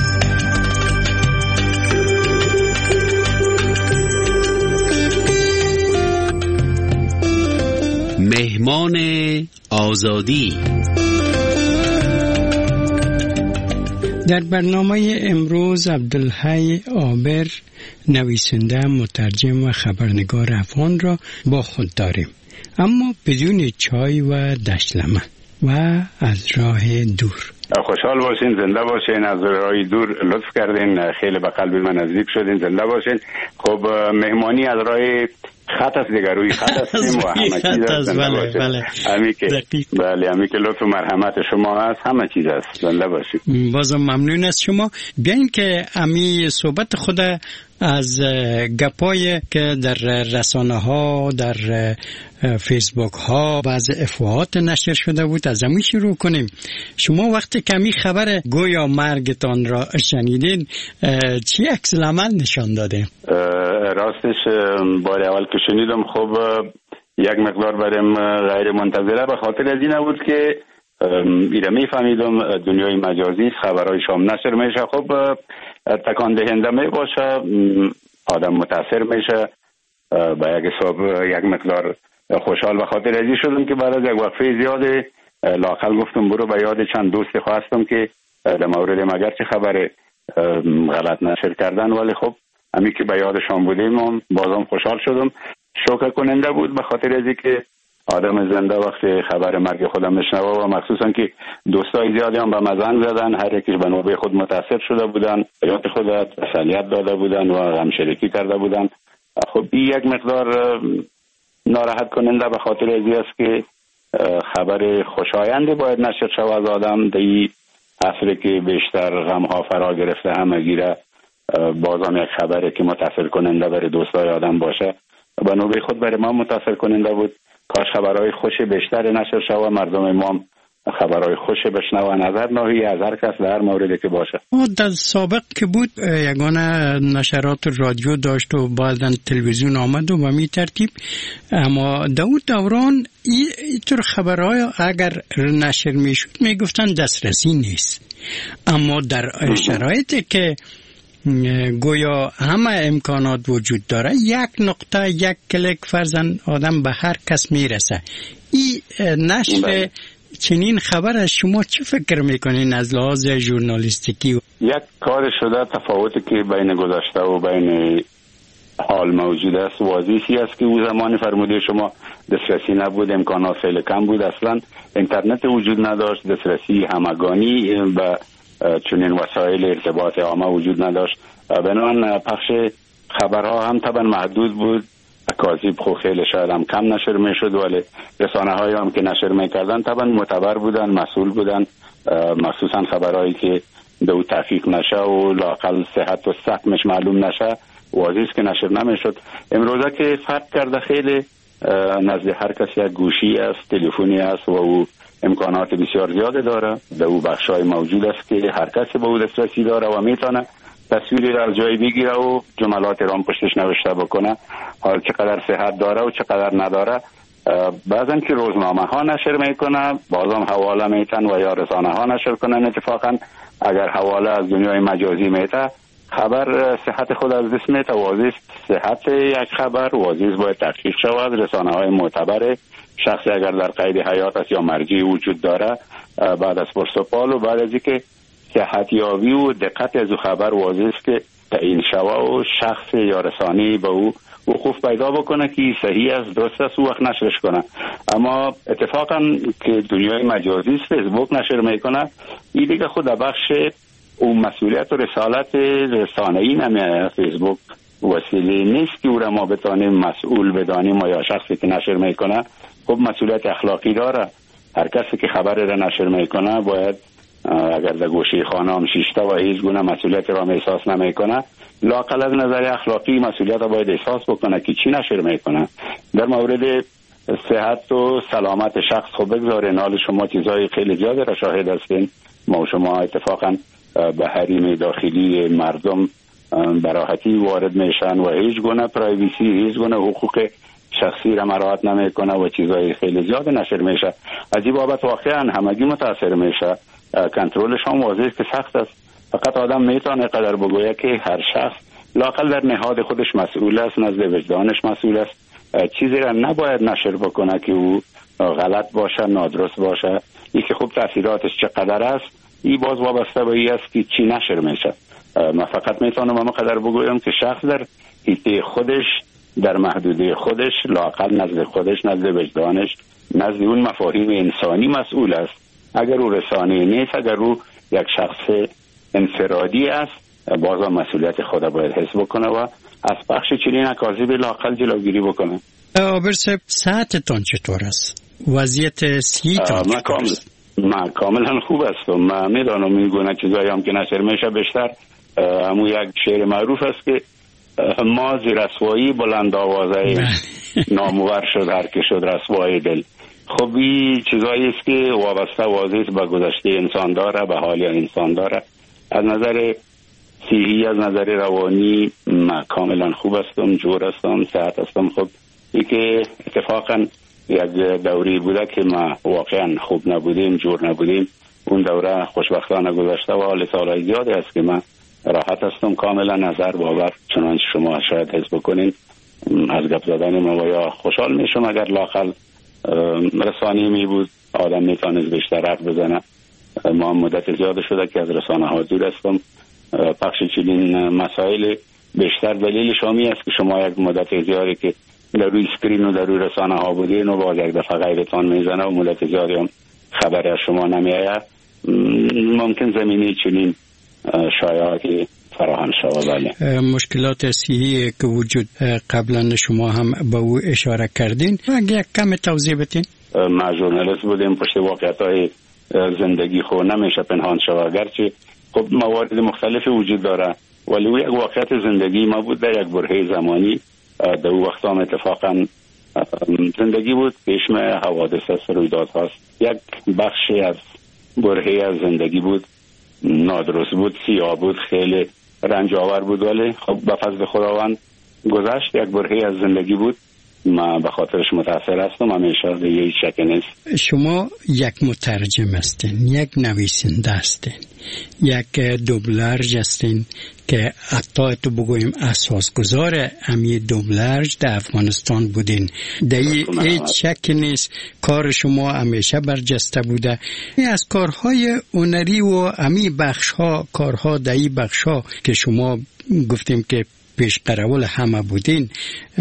[SPEAKER 4] مهمان آزادی.
[SPEAKER 13] در برنامه امروز عبدالحی عابر نویسنده، مترجم و خبرنگار افغان را با خود داریم، اما بدون چای و دشلمه و از راه دور.
[SPEAKER 14] خوشحال باشین، زنده باشین، از راه دور لطف کردین، خیلی به قلب من نزدیک شدین، زنده باشین. خب مهمانی از راه خط است دیگه، روی خط هستیم و همه چیز است. زنده باشین. بله همی که لطف و مرحمت شما هست، همه چیز است. زنده باشین.
[SPEAKER 13] بازم ممنون از شما. بیاین که امی صحبت خود از گپای که در رسانه ها، در فیسبوک ها بعض افواهات نشر شده بود، از همین شروع کنیم. شما وقتی کمی خبر گویا مرگتان را شنیدین چی عکس العمل نشان داده؟
[SPEAKER 14] راستش بار اول که شنیدم خب یک مقدار برام غیر منتظره، به خاطر از این بود که ایره میفهمیدم دنیای مجازی خبرهای شام نشر میشه، خب تکان دهنده می باشه، آدم متاثر میشه، با یک حساب یک مقدار خوشحال به خاطر ازی شدم که بعد از یک وقفه زیاده لااقل گفتم برو به یاد چند دوست خواستم که در مورد مگر چه خبر غلط نشر کردن، ولی خب همین که به یادشان بودیم بازم خوشحال شدم. شوکه کننده بود به خاطر ازی که آدم زنده وقتی خبر مرگ خودم میشنوه و مخصوصا که دوستای زیادی هم به مزنگ زدن، هر یکیش به نوبه خود متاثر شده بودن، حیات خود تسلیت داده بودن و غمشریکی کرده بودن. خب این یک مقدار ناراحت کننده به خاطر ازی است که خبر خوشایندی باید نشر شود از آدم در این عصری که بیشتر غمها فرا گرفته همه گیره، بازم یک خبری که متاثر کننده برای دوستای آدم باشه به نوبه خود برای ما متاثر کننده بود. کاش خبرهای خوش بیشتر نشر شود، مردم ما خبرهای خوش بشنوند از هر ناحیه، از هر کس، در هر موردی که باشه.
[SPEAKER 13] در سابق که بود یگانه نشرات رادیو داشت و بعداً تلویزیون آمد و به می ترتیب، اما دوران اینطور خبرهای اگر نشر می شد می گفتن دسترسی نیست، اما در شرایطی که گویا همه امکانات وجود داره، یک نقطه، یک کلیک فرزن آدم به هر کس میرسه. این نشر چنین خبر از شما چه فکر میکنین از لحاظ ژورنالیستیکی؟
[SPEAKER 14] یک کار شده تفاوتی که بین گذشته و بین حال موجود است واضحی است که او زمان فرموده شما دسترسی نبود، امکانات خیلی کم بود، اصلا اینترنت وجود نداشت، دسترسی همگانی به چنین وسایل ارتباط عامه وجود نداشت، بنابراین پخش خبرها هم طبعا محدود بود، اکاذیب خو خیلی شاید هم کم نشر میشد، ولی رسانه های هم که نشر میکردن طبعا معتبر بودن، مسئول بودن، مخصوصا خبرهایی که دو تحقیق نشه و لااقل صحت و سقمش معلوم نشه واضح است که نشر نمیشد. امروزه که فرق کرده خیلی، نزد هر کسی یک گوشی است، تلفنی است و او امکانات بسیار زیاده داره، در او بخشای موجود است که هر کسی به او دسترسی داره و میتونه تصویری را از جایی بگیره و جملات را پشتش نوشته بکنه، حال چقدر صحت داره و چقدر نداره. بعضن که روزنامه ها نشر میکنه، بازم حواله میتن و یا رسانه ها نشر کنن. اتفاقا اگر حواله از دنیای مجازی میته، خبر صحت خود از دست میته. واضح صحت یک خبر واضح باید تحقیق شود، رسانه های معتبر، شخصی اگر در قید حیات است یا مرجعی وجود داره بعد از پرسپال و بعد از اینکه صحتیابی و دقت از خبر واضح است که تعیین شوه و شخص یا رسانه‌ای به او وقوف پیدا بکنه که صحیح است، درست است، وقت نشرش کنه. اما اتفاقا که دنیای مجازی فیسبوک نشر میکنه، این دیگه خود بخش اون مسئولیت و رسالت رسانه‌ای نمیه. فیسبوک وسیله نیست که او را ما بتانیم مسئول بدانیم و یا شخصی که نشر میکنه خب مسئولیت اخلاقی داره. هر کسی که خبر را نشر میکنه باید اگر در گوشه خانه هم شیشته و هیچ گونه مسئولیت را احساس نمیکنه، لااقل از نظر اخلاقی مسئولیت را باید احساس بکنه که چی نشر میکنه. در مورد صحت و سلامت شخص خب بگذارین، حال شما چیزهای خیلی زیاده را شاهد هستین. ما شما اتفاقا به حریم داخلی مردم براحتی وارد میشن و هیچ گونه پرایویسی، هیچ گونه حقوق شخصی را مراعات نمیکنه و چیزهای خیلی زیاده نشر میشه. از این بابت واقعا همگی متاثر میشه. کنترلش هم واضحه که سخت است. فقط آدم میتونه قدر بگویه که هر شخص لااقل در نهاد خودش مسئول است، نزد وجدانش مسئول است. چیزی را نباید نشر بکنه که او غلط باشه، نادرست باشه. این که خوب تاثیراتش چقدر است، این باز وابسته به این است که چی نشر میشه. من فقط میتونم اما قدر بگویم که شخص در حیطه خودش، در محدوده خودش، لااقل نزد خودش، نزد وجدانش، نزد اون مفاهیم انسانی مسئول است. اگر او رسانه نیست، اگر او یک شخص انفرادی است، بازم مسئولیت خود باید حس بکنه و از بخش چنین اکاذیب لااقل جلوگیری بکنه.
[SPEAKER 13] آبر صاحب، صحتتان چطور است؟ وضعیت صحتتان چطور است؟
[SPEAKER 14] من کاملا خوب هستم. من میدانم این گونه چیزایی هم که نشر میشه بیشتر همون یک شعر معروف است که ما زیر رسوایی بلند آوازه نامور شد هر که شد رسوای دل. خب این چیزایی است که وابسته واضح به گذشته انسان داره، به حال انسان داره. از نظر صحی، از نظر روانی من کاملا خوب هستم، جور هستم، صحت هستم. خب این که اتفاقا یک دوری بوده که ما واقعا خوب نبودیم، جور نبودیم. اون دوره خوشبختانه گذشته و حال سالهای زیادی است که من راحت هستم، کاملا نظر باور چنانچه شما شاید حس بکنین از گپ زدن ما و یا خوشحال میشم اگر لاقل رسانه‌ای می بود آدم میتونست بیشتر حرف بزنه. ما مدت زیاد شده که از رسانه ها دور هستم. پخش چنین مسائل بیشتر دلیل شامی است که شما یک مدت زیادی که در روی اسکرین و در روی رسانه ها بودین و باز یک دفعه غیرتان میزنه و مدت زیادی هم خبری از شما نمیآید. ممکن زمینه چنین شایعاتی فراهم شود. بله.
[SPEAKER 13] مشکلات صحی که وجود قبلا شما هم به او اشاره کردین، اگه یک کم توضیح بدین.
[SPEAKER 14] ما ژورنالیست بودیم، پشت واقعیت‌های زندگی خو نمیشه پنهان شود، گرچه خب موارد مختلفی وجود داره ولی او یک واقعیت زندگی ما بود در یک برهه زمانی. در او وقت هم اتفاقا زندگی بود، چشم حوادث است، رویدادهاست. یک بخشی از برهه از زندگی بود، نادرست بود، سیاه بود، خیلی رنج آور بود ولی خب به فضل خداوند گذشت. یک برهه از زندگی بود، من به خاطرش متاثر هستم، همیشه دیگه هیچ شکی نیست.
[SPEAKER 13] شما یک مترجم هستین، یک نویسنده هستین، یک دوبلرج هستین که حتی تو بگویم اساسگذار امی دوبلرج در افغانستان بودین. در هیچ شکی نیست کار شما همیشه برجسته بوده. از کارهای هنری و امی بخشها، کارها در این بخشها که شما گفتیم که پیش قرول همه بودین،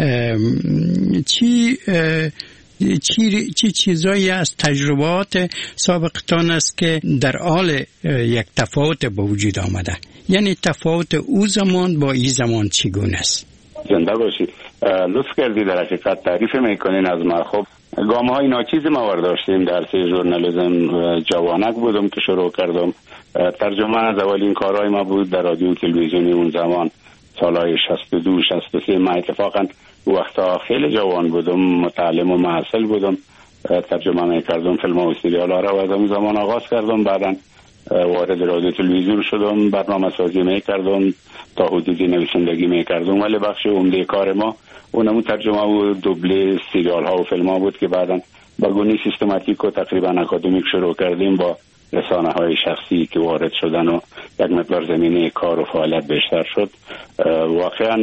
[SPEAKER 13] چی چیزایی از تجربات سابقتان است که در حال یک تفاوت به وجود آمده؟ یعنی تفاوت او زمان با این زمان چگونه است؟
[SPEAKER 14] زنده باشید. لطف کردی در حقیقت تعریف میکنین از ما. خب گام های ناچیز ما داشتیم در ژورنالیسم. جوانک بودم که شروع کردم. ترجمه از اولین کارهای ما بود در رادیو تلویزیونی اون زمان، سالهای 62 63. من اتفاقا وقتا خیلی جوان بودم، متعلم و محصل بودم، ترجمه میکردم فیلم و سریال ها را و از اون زمان آغاز کردم. بعدا وارد رادیو تلویزیون شدم، برنامه سازی میکردم، تا حدودی نویسندگی میکردم، ولی بخش عمده کار ما اونمون ترجمه و دوبله سریال ها و فیلم ها بود که بعدا با گونه سیستماتیک و تقریبا اکادمیک شروع کردیم با رسانه های شخصی که وارد شدن و یک مقدار زمینه کار و فعالیت بیشتر شد. واقعا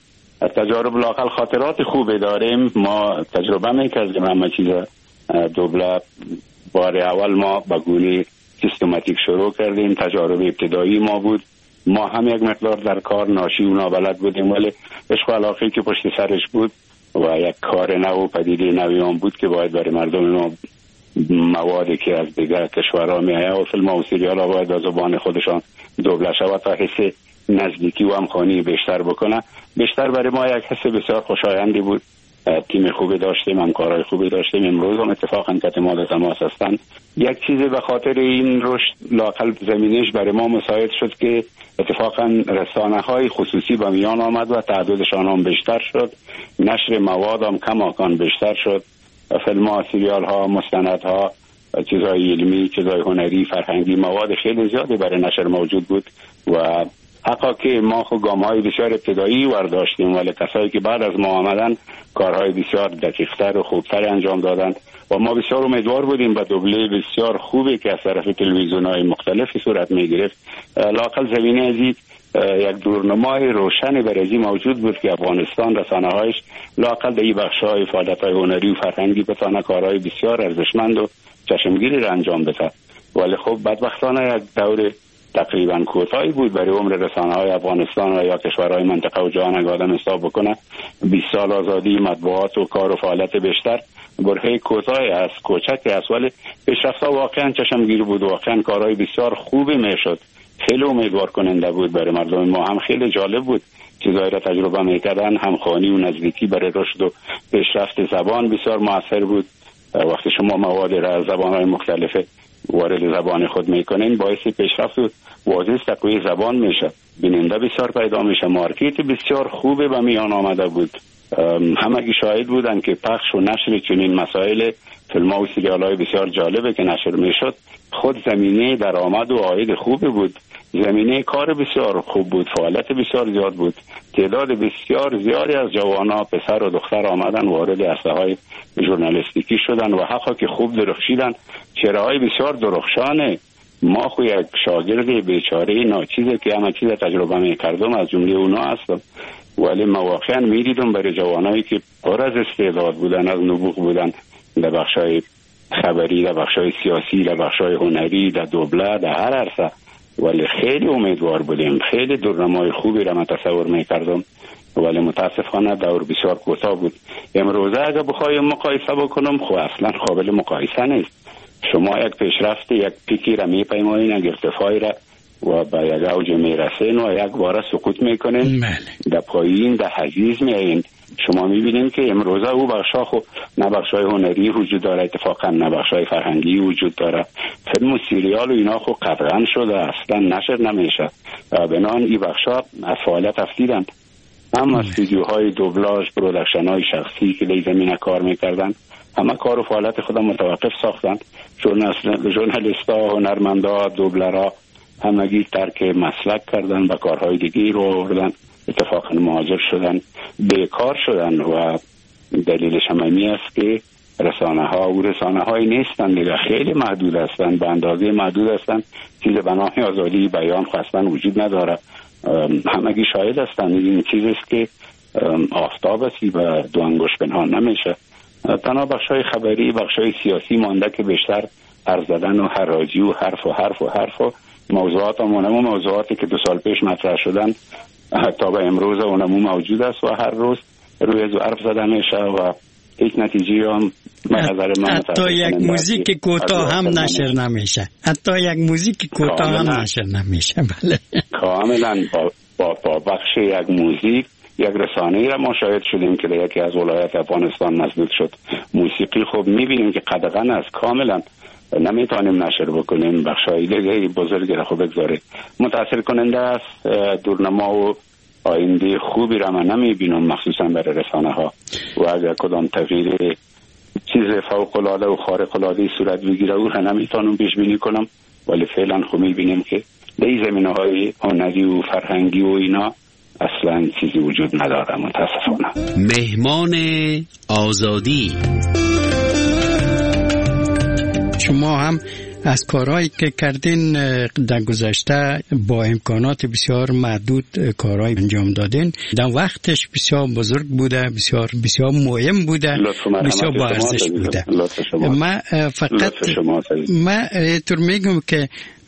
[SPEAKER 14] تجارب لاقل خاطرات خوبی داریم. ما تجربه میکردیم همه چیز دوبله. بار اول ما با گونه سیستماتیک شروع کردیم، تجارب ابتدایی ما بود. ما هم یک مقدار در کار ناشی و نابلد بودیم ولی عشق و علاقه‌ای که پشت سرش بود و یک کار نو و پدیده نوی هم بود که باید برای مردم ما موادی که از دیگر کشورها میآید و فیلم و سریال ها باید از زبان خودشان دوبله شود تا حس نزدیکی و همخوانی بیشتر بکنه. بیشتر برای ما یک حس بسیار خوشایندی بود. تیم خوبی داشتیم، همکارای خوبی داشتیم. امروز هم اتفاقا کتمال تماس هستند. یک چیزی به خاطر این رشد لاقل زمینش برای ما مساعد شد که اتفاقا رسانه های خصوصی به میان آمد و تعدادشان هم بیشتر شد. نشر مواد هم کماکان بیشتر شد. فیلم ها، سریال ها، مستند ها، چیزهای علمی، چیزهای هنری، فرهنگی، مواد خیلی زیادی برای نشر موجود بود و حقا که ما خود گام‌های بسیار ابتدایی ورداشتیم ولی کسایی که بعد از ما آمدن کارهای بسیار دقیق‌تر و خوبتر انجام دادند و ما بسیار امیدوار بودیم به دوبله بسیار خوبی که از طرف تلویزیون‌های مختلفی صورت می‌گرفت. لااقل زمینه ازی یک دورنمای روشنی برای موجود بود که افغانستان رسانه‌هایش لااقل در این بخش‌های فعالیت‌های هنری و فرهنگی بتونه کارهای بسیار ارزشمند و چشمگیری را انجام بده. ولی خب بدبختانه یک دور تقریبا کوتاهی بود برای عمر رسانه‌های افغانستان و یا کشورهای منطقه و جهان اگه آدم حساب بکنه. 20 سال آزادی مطبوعات و کار و فعالیت بیشتر برهه کوتاهی است، کوچکی است، ولی پیشرفت‌ها واقعا چشمگیر بود. واقعا کارهای بسیار خوبی میشد، خیلی امیدوار کننده بود برای مردم ما. هم خیلی جالب بود چیزایی را تجربه میکردن. همخوانی و نزدیکی برای رشد و پیشرفت زبان بسیار موثر بود. وقتی شما مواد را از زبان‌های مختلف وارد زبان خود میکنین باعث پیشرفت و واضح تقویت زبان میشه. بیننده بسیار پیدا میشه، مارکت بسیار خوبه و میان آمده بود. همگی شاهد بودن که پخش و نشر چنین مسائل فیلم ها و سریال های بسیار جالبه که نشر میشد خود زمینه درآمد و عاید خوبی بود، زمینه کار بسیار خوب بود، فعالیت بسیار زیاد بود. تعداد بسیار زیادی از جوانان پسر و دختر آمدن وارد عرصه های ژورنالیستیکی شدن و حقا که خوب درخشیدن. چهره های بسیار درخشانه. ما خو یک شاگرد بیچاره ناچیزه که همه چیز تجربه میکردم از جمله اونا هستم، ولی ما واقعا میدیدم برای جوانایی که پر از استعداد بودن، از نبوغ بودن در بخشای خبری، در بخشای سیاسی، در بخشای هنری، در دوبله، در هر عرصه، ولی خیلی امیدوار بودیم. خیلی دورنمای خوبی را من تصور میکردم، ولی متاسفانه دور بسیار کوتاه بود. امروزه اگه بخوایم مقایسه بکنم خب اصلا قابل مقایسه نیست. شما یک پیشرفت، یک پیکی را میپیمایین، یک ارتفاعی را و به یک اوج میرسین و یک بار سقوط میکنین، در پایین در حجیز میایین. شما میبینین که امروزه او بخشا خب نه بخشای هنری وجود داره، اتفاقا نه بخشای فرهنگی وجود داره. فیلم و سریال و اینا خب قطعا شده، اصلا نشر نمیشه. بنان این بخشا از فعالیت افتیدن. اما استودیوهای دوبلاژ، پرودکشن های شخصی که در زمینه کار میکردن همه کار و فعالیت خودم متوقف ساختن. ژورنالیستا، هنرمندا، دوبلرها همگی ترک مسلک کردن، به کارهای دیگه رو آوردن، اتفاقا مهاجر شدن، بیکار شدن و دلیلش هم این است که رسانه های نیستن دیگه، خیلی محدود هستن، به اندازه محدود هستن. چیز به نام آزادی بیان خواستن وجود نداره. همگی شاهد هستن این چیز است که آفتاب است و دو انگشت پنهان نمیشه. تنها بخشای خبری، بخشای سیاسی مانده که بیشتر حرف زدن و حراجی و حرف و موضوعات همونمو موضوعاتی که 2 سال پیش مطرح شدن تا به امروز اونمو موجود است و هر روز روی از حرف زده میشه و هیچ نتیجه هم
[SPEAKER 13] حتی یک موزیک کوتاه هم نشر نمیشه. بله
[SPEAKER 14] کاملا با بخش یک موزیک یک رسانه‌ای را ما شاهد شدیم که در یکی از ولایات افغانستان مسدود شد. موسیقی خب می‌بینیم که قدغن است، کاملا نمیتونیم نشر بکنیم. بخشای دیگه بزرگی را خب بگذاره. متأثر کننده است. دورنما و آینده خوبی را من نمیبینم مخصوصا برای رسانه ها و اگر کدام تغییر چیز فوق العاده و خارق العاده صورت بگیره او را نمیتونم پیش بینی کنم، ولی فعلا خب میبینیم که در زمینه های هنری و فرهنگی و اینا اصلا چیزی وجود نداره متاسفانه.
[SPEAKER 4] مهمان آزادی.
[SPEAKER 13] شما هم از کارهایی که کردین در گذشته با امکانات بسیار محدود کارهای انجام دادین، در وقتش بسیار بزرگ بوده، بسیار مهم بوده، بسیار با ارزش بوده. من فقط اینطور میگم که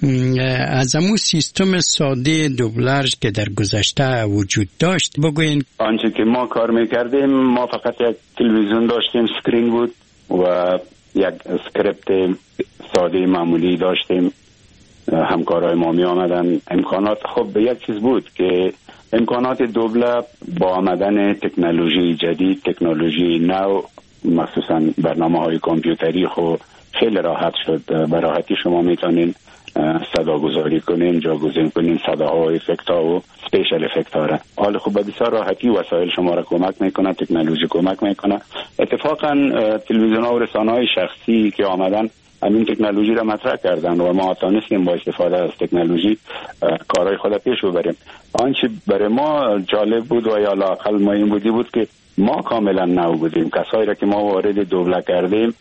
[SPEAKER 13] از همون سیستم ساده دوبلاژ که در گذشته وجود داشت بگوین.
[SPEAKER 14] آنچه که ما کار میکردیم، ما فقط یک تلویزیون داشتیم، سکرین بود و یک اسکریپت ساده معمولی داشتیم. همکارای ما می آمدن. امکانات خب به یک چیز بود که امکانات دوبله با آمدن تکنولوژی جدید، تکنولوژی نو، مخصوصا برنامه‌های کامپیوتری خب خیلی راحت شد. به راحتی شما میتونین صدا گذاری کنین، جاگزین کنین صداها و افکت ها و سپیشل افکت ها را. حال خب به بسیار راحتی وسایل شما را کمک میکنه، تکنولوژی کمک میکنه. اتفاقا تلویزیون ها و رسانه های شخصی که آمدن همین تکنولوژی را مطرح کردن و ما تونستیم با استفاده از تکنولوژی کارهای خود پیش ببریم. آنچه برای ما جالب بود و یا لااقل مهم بود که ما کاملا نو بودیم. کسایی را که ما وارد دوبله کردیم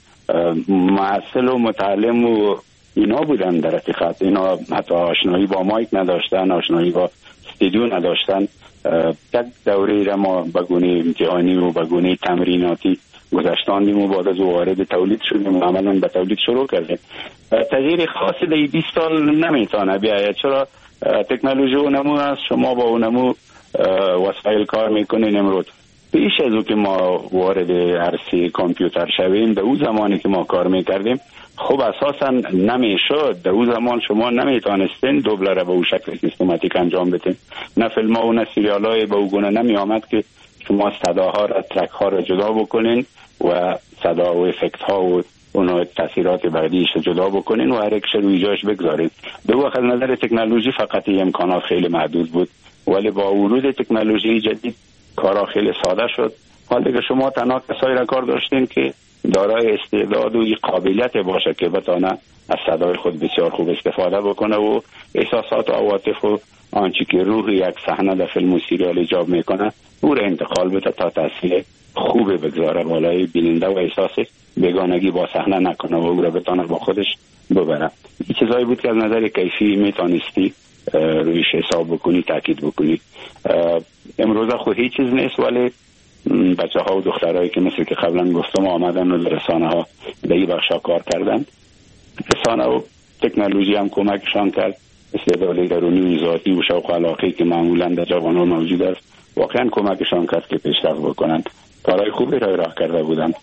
[SPEAKER 14] معسل و متعلم و اینا بودن در حقیقت. اینا حتی آشنایی با مایک نداشتن، آشنایی با استودیو نداشتن. یک دوره را ما بگونه امتحانی و بگونه تمریناتی گذشتاندیم و بعد از وارد تولید شدیم و عملا به تولید شروع کردیم. تغییر خاصی در 20 سال نمیتونه بیاید، چرا تکنولوژی اونمو هست، شما با اونمو وسایل کار میکنین. امروز پیش از او که ما وارد عرصه کامپیوتر شویم، در اون زمانی که ما کار میکردیم خب اساسا نمیشد. در اون زمان شما نمیتونستین دوبله را به اون شکل سیستماتیک انجام بدین. نه فیلم ها و نه سریال های به اون گونه نمی آمد که شما صداها را، ترک ها را جدا بکنین و صدا و افکت ها و اونها تاثیرات بعدیش جدا بکنین و هر یک روی جاش بگذارین. دو وقت از نظر تکنولوژی فقط امکانات خیلی محدود بود، ولی با ورود تکنولوژی جدید کارا خیلی ساده شد. حال دیگه شما تنها کسایی را کار داشتین که دارای استعداد و قابلیت باشه که بتونه از صدای خود بسیار خوب استفاده بکنه و احساسات و عواطف و آنچه که روح یک صحنه در فیلم و سریال ایجاب میکنه او را انتقال بده تا تاثیر خوب بگذاره بالای بیننده و احساس بیگانگی با صحنه نکنه و او را بتونه با خودش ببره. این چیزایی بود که از نظر کیفی میتونستی رویش حساب بکنی، تاکید بکنی. امروز خود هیچ چیز نیست، ولی بچه ها و دخترهایی که مثل که قبلا گفتم آمدن و در رسانه ها در این بخشا کار کردن، رسانه و تکنولوژی هم کمکشان کرد. استعداد درونی و ذاتی و شوق و علاقه‌ای که معمولا در جوانان موجود است واقعا کمکشان کرد که پیشرفت بکنند. کارهای خوبی را راه کرده بودند.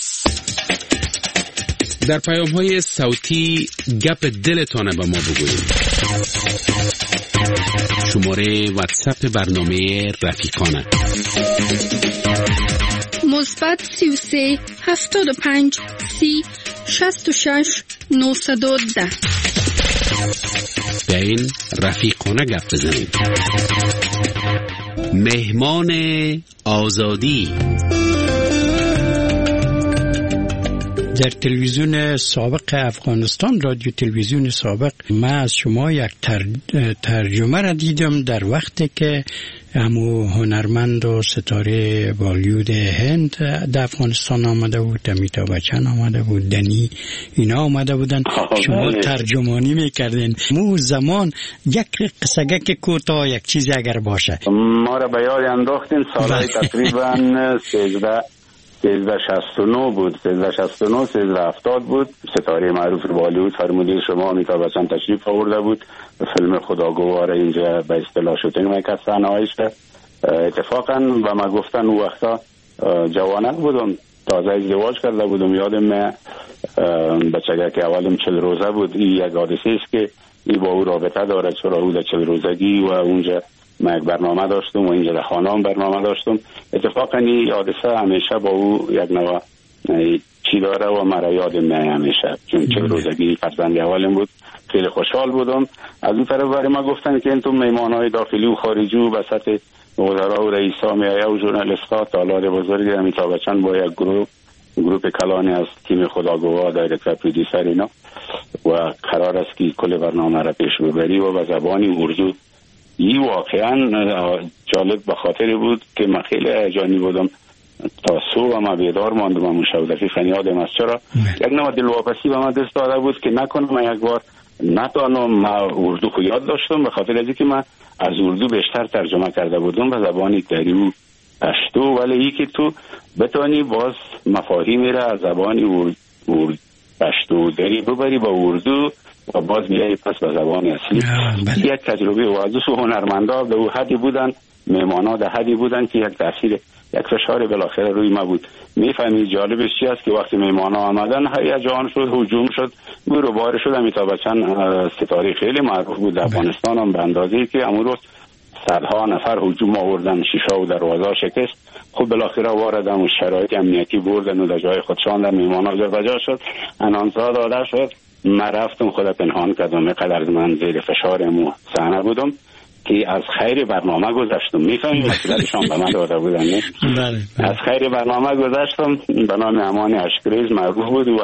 [SPEAKER 4] در پیام‌های صوتی گپ دلتان به ما بگویید. شماره واتساپ برنامه رفیقانه
[SPEAKER 11] +33 75 30 66 910.
[SPEAKER 4] به این رفیقانه گپ بزنید. مهمان آزادی.
[SPEAKER 13] در تلویزیون سابق افغانستان، رادیو تلویزیون سابق، من از شما یک ترجمه را دیدم در وقتی که همو هنرمند و ستاره بالیوود هند در افغانستان آمده بود، امیتاب بچن آمده بود، دنی اینا آمده بودن، شما ترجمانی میکردین. مو زمان یک قصگک کوتاه یک چیزی اگر باشه
[SPEAKER 14] ما را به یاد انداختین. سالهای تقریبا 1369 بود، 1370 بود. ستاره معروف بالیوود فرمودید شما امیتاب بچن تشریف آورده بود، فیلم خداگوار اینجا به اصطلاح شوتینگ میکرد صحنه‌هایش. اتفاقا و ما گفتن اون وقتا جوانک بودم، تازه ازدواج کرده بودم. یادم بچگه که اولم 40 روزه بود. این یک حادثه است که این با او رابطه داره، چرا او در 40 روزگی و اونجا من یک برنامه داشتم و اینجا در خانه برنامه داشتم. اتفاقا این حادثه همیشه با او یک نوع چی داره و مرا یادم میاد همیشه، چون 40 روزگی فرزند اولم بود. خیلی خوشحال بودم. از اون طرف برای ما گفتن که این تو میمانهای داخلی و خارجی و به سطح وزرا و رئیسا میایه و ژورنالیست‌ها تالار بزرگی امیتاب بچن با یک گروپ کلانی از تیم خداگوار، دایرکتور، پرودیوسر اینا و قرار است که کل برنامه را پیش ببری و به زبانی اردو. این واقعا جالب به خاطر بود که من خیلی هیجانی بودم. تا صبح ما بیدار ماندم. من شودفی فنیادم از چرا یک نوع دلواپسی به من دست داده بود که نکنم من یک بار نتانم. من اردو خو یاد داشتم به خاطر از اینکه من از اردو بیشتر ترجمه کرده بودم به زبانی دری و پشتو، ولی ای که تو بتانی باز مفاهیمی را از زبانی پشتو دری ببری با اردو و باز بیایی پس به زبان اصلی. یک تجربه و از هنرمندا به حدی بودن، مهمانا در حدی بودن که یک تاثیر، یک فشار بالاخره روی ما بود. میفهمید جالبش چی است که وقتی مهمانا آمدن هیجان شد، هجوم شد، گور بار شد. امیتاب بچن ستاره خیلی معروف بود در افغانستان هم به اندازه‌ای که امروز صدها نفر هجوم آوردن، شیشه و دروازه شکست. خب بالاخره واردن و شرایط امنیتی بردن و در جای خود شاندن. مهمانا جابجا شد، انانسا داده شد. من رفتم خود پنهان کردم، اینقدر من زیر فشارم صحنه بودم که از خیر برنامه گذشتم. میفهمید مسئولتشان به من داده بودن نه؟ از خیر برنامه گذشتم. به نام امان اشکریز معروف بود و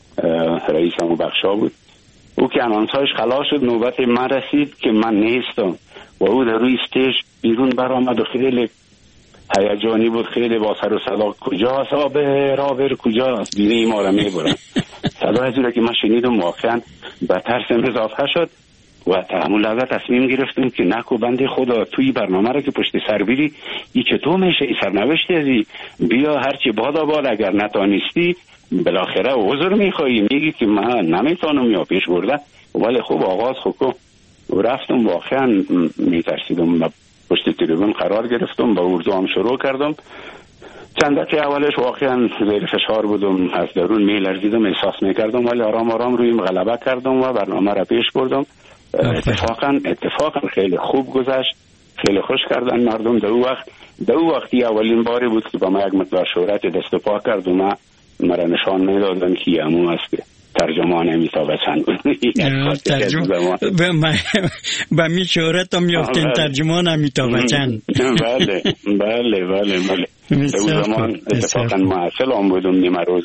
[SPEAKER 14] رئیس همو بخشا بود. او که انانسایش خلاص شد، نوبت من رسید که من نیستم و او در روی استیج بیرون برآمد و خیلی هیجانی بود، خیلی با سر و صدا کجاست آبر کجاست، بینه ما را میبرن. صدا از که من شنیدم واقعا به ترسم اضافه شد و تحمل لحظه تصمیم گرفتم که نکو بنده خدا توی برنامه را که پشت سر بیری ای چطور میشه، ای سرنوشتی ازی بیا هرچی بادا باد، اگر نتانستی بالاخره عذر میخوایی، میگی که من نمیتونم یا پیش برده. ولی خوب آغاز خوکو رفتم، واقعا میترسیدم. پشت تریبون قرار گرفتم، با اردو هم شروع کردم. چند دقیقه اولش واقعا زیر فشار بودم، از درون میلرزیدم، احساس میکردم، ولی آرام آرام رویم غلبه کردم و برنامه را پیش بردم. اتفاقا خیلی خوب گذشت، خیلی خوش کردن مردم. دو وقتی اولین باری بود که با ما یک مقدار شهرت دست و پا کرد و من مرا نشان میدادن که امو است که ترجمان امیتاب بچن بود.
[SPEAKER 13] به می شهرت هم یافتین ترجمان امیتاب بچن.
[SPEAKER 14] بله بله بله بله. اون زمان اتفاقا معسل هم بودم نیمه روز.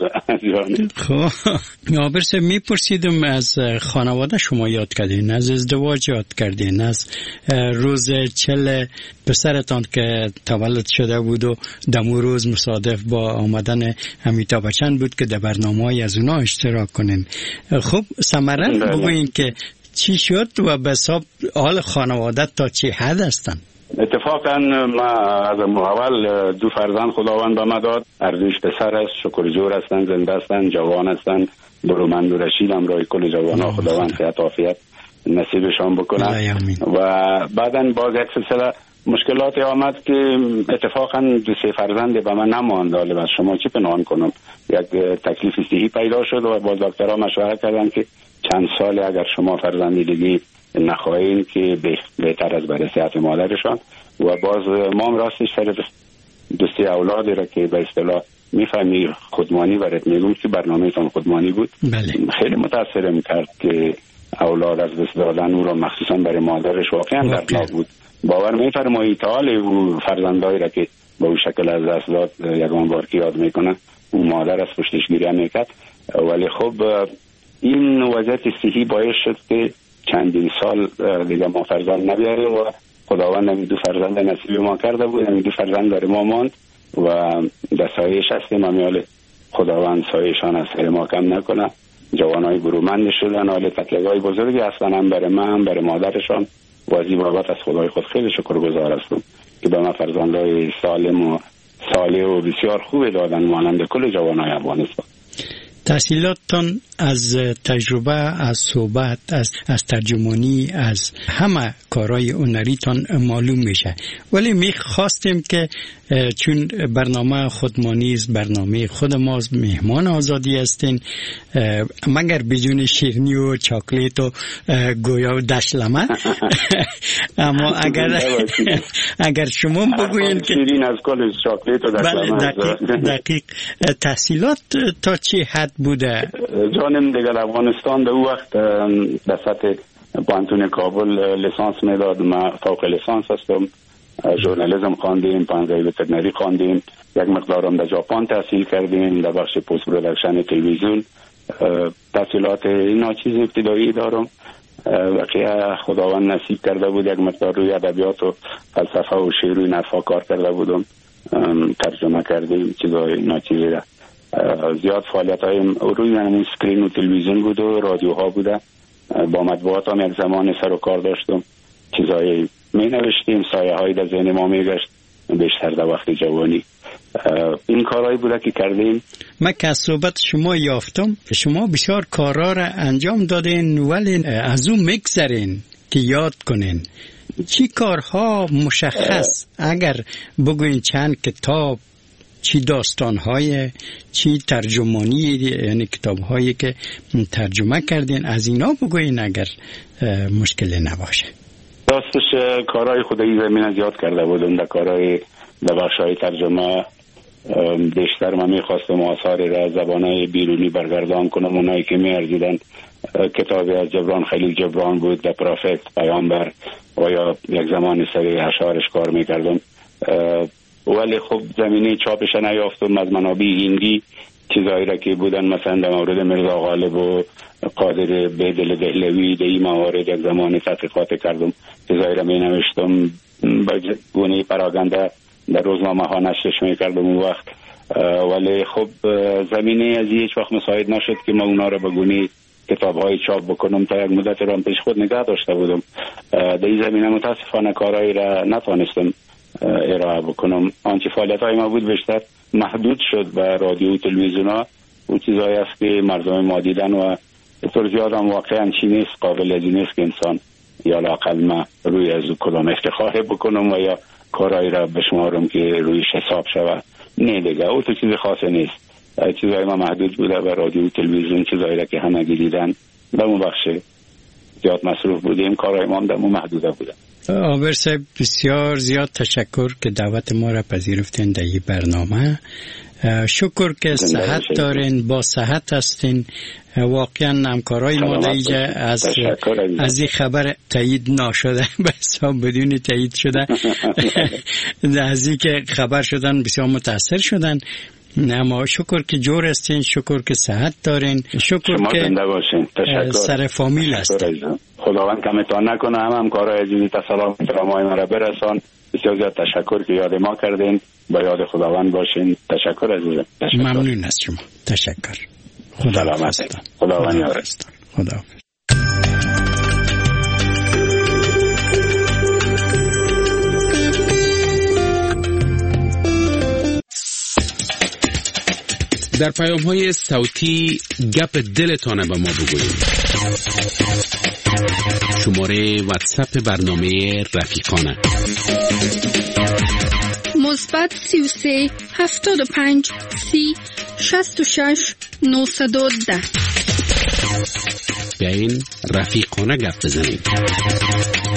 [SPEAKER 13] خب عابر صاحب میپرسیدم از خانواده شما یاد کردین، از ازدواج یاد کردین، از روز 40 پسرتان که تولد شده بود و دمو روز مصادف با آمدن امیتاب بچن بود که در برنامه‌ای از اونا اشتراک کنین. خب ثمره بگوین که چی شد و به حساب حال خانواده تا چه حد هستن؟
[SPEAKER 14] اتفاقا ما از اول 2 فرزند خداوند به ما داد. ارزش پسر است، شکرجور هستند، زنده هستند، جوان هستند، برومند و رشید هم رای کل جوان خداوند صحت عافیت نصیبشان بکنه. و بعدا باز یک سلسله مشکلاتی آمد که اتفاقا 2-3 فرزند به من نماند. حالا از شما چی پنهان کنم، یک تکلیف صحی پیدا شد و با دکترها مشورت کردن که چند سال اگر شما فرزندی دیگه نخواهیم که بهتر از برای صحت مادرشان. و باز ما هم راستش سر 2-3 اولادی را که به اصطلاح میفهمی خودمانی برات میگم که برنامه‌تان خودمانی بود.
[SPEAKER 13] بله.
[SPEAKER 14] خیلی متاثرم کرد که اولاد از دست دادن او را مخصوصا برای مادرش واقعا دردناک بود. باور میفرمایید حال او فرزندایی را که با او شکل از دست داد یگان بار که یاد میکنه او مادر از پشتش گریه میکرد. ولی خب این وضعیت صحی باعث شد که چندین سال دیگه ما فرزند نبیاریم و خداوند نمی 2 فرزند نصیب ما کرده بود. نمی 2 فرزند داره ما ماند و در سایش هستیم. امیال خداوند سایشان از سر ما کم نکنه. جوانای برومند شدن، حال تکلیف‌های بزرگی هستن، هم برای من هم برای مادرشان. و از این بابت از خدای خود خیلی شکرگزار هستم که به ما فرزندای سالم و صالح و بسیار خوب دادن مانند کل جوانای افغانستان.
[SPEAKER 13] تحصیلاتتان از تجربه، از صحبت، از ترجمانی، از همه کارهای هنریتان معلوم میشه. ولی میخواستیم که چون برنامه خودمانی است، برنامه خود ماست، مهمان آزادی هستین، مگر بدون شیرینی و چاکلیت و گویا و دشلمه. اما اگر شما بگوین که
[SPEAKER 14] شیرین از کل چاکلیت و دشلمه.
[SPEAKER 13] دقیق. تحصیلات تا چه حد بوده؟
[SPEAKER 14] جانم دیگر افغانستان در وقت در سطح پانتون کابل لیسانس میداد. ما فوق لیسانس هستم، ژورنالیسم خواندیم، پانزای وترنری خواندیم، یک مقدارم در ژاپن تحصیل کردیم در بخش پست پروداکشن تلویزیون. تحصیلات ناچیز ابتدایی دارم که خداوند نصیب کرده بود. یک مقدار روی ادبیات و فلسفه و شعر و نفا کار کرده بودم، ترجمه کردیم چیزای ناچیزی را. زیاد فعالیت‌های روی همون اسکرین و تلویزیون بود و رادیوها بوده. با مطبوعات هم یک زمان سر و کار داشتم، چیزایی می نوشتیم، سایه هایی در ذهن ما می گشت بیشتر در وقت جوانی. این کارهایی بوده که کردیم.
[SPEAKER 13] من که از صحبت شما یافتم شما بسیار کارها را انجام دادین ولی از اون میگذرین که یاد کنین. چی کارها مشخص اگر بگوین چند کتاب، چی داستانهای، چی ترجمانی، یعنی کتابهایی که ترجمه کردین از اینا بگوین اگر مشکل نباشه.
[SPEAKER 14] راستش کارهای خودی زمین زیاد کرده بودم در کارهای در بخشهای ترجمه. بیشتر من میخواستم آثاری را زبانهای بیرونی برگردان کنم. اونایی که میارزیدن کتابی از جبران خلیل جبران بود، در پرافت، پیامبر و یا یک زمان سری اشعارش کار میکردم. ولی خب زمینه چاپش نیافتم. از منابع هندی چیزایی را که بودن مثلا در مورد مرزا غالب و قادر بیدل دهلوی در این موارد یک زمان تحقیقات کردم، چیزایی را می نوشتم با گونه پراگنده در روزنامه ها نشرش می کردم اون وقت. ولی خب زمینه از هیچ وقت مساعد نشد که ما اونا را به گونه کتاب های چاپ بکنم. تا یک مدت را پیش خود نگاه داشته بودم. در این زمینه متاسفانه کارهایی را نتوانستم ارائه بکنم. آنچه فعالیت های ما بود بیشتر محدود شد به رادیو و تلویزیون ها. اون چیزایی است که مردم ما دیدن و طور زیاد هم واقعا چی نیست، قابل از نیست که انسان یا لااقل ما روی از کدام افتخار بکنم و یا کارهایی را بشمارم که رویش حساب شود. نه دیگه او تو چیز خاصی نیست. چیزایی ما محدود بوده به رادیو و تلویزیون، چیزایی را که همه دیدن در اون بخش زیاد مصروف بودیم. کارهای ما هم در اون محدوده بوده.
[SPEAKER 13] عابر صاحب بسیار زیاد تشکر که دعوت ما را پذیرفتین در این برنامه. شکر که صحت دارین، با صحت هستین. واقعا همکارای ما دیگه از این خبر تایید نشده، به حساب بدون تایید شده. از این که خبر شدن بسیار متاثر شدن. اما شکر که جور هستین، شکر که صحت دارین، شکر که سر فامیل هستین.
[SPEAKER 14] خداوند کمتان نکنه. همکارای عزیزی سلام احترامای ما را برسان. بسیار زیاد تشکر که یاد ما کردین. با یاد خداوند باشین. تشکر عزیزم.
[SPEAKER 13] ممنون از شما. تشکر.
[SPEAKER 14] خداوند یار است.
[SPEAKER 13] خدا.
[SPEAKER 4] در پیام‌های صوتی گپ دلتان به ما بگویید. شماره واتساپ برنامه رفیقانه
[SPEAKER 11] مثبت 33 75 30 66 910.
[SPEAKER 4] بیاین رفیقانه گپ بزنیم.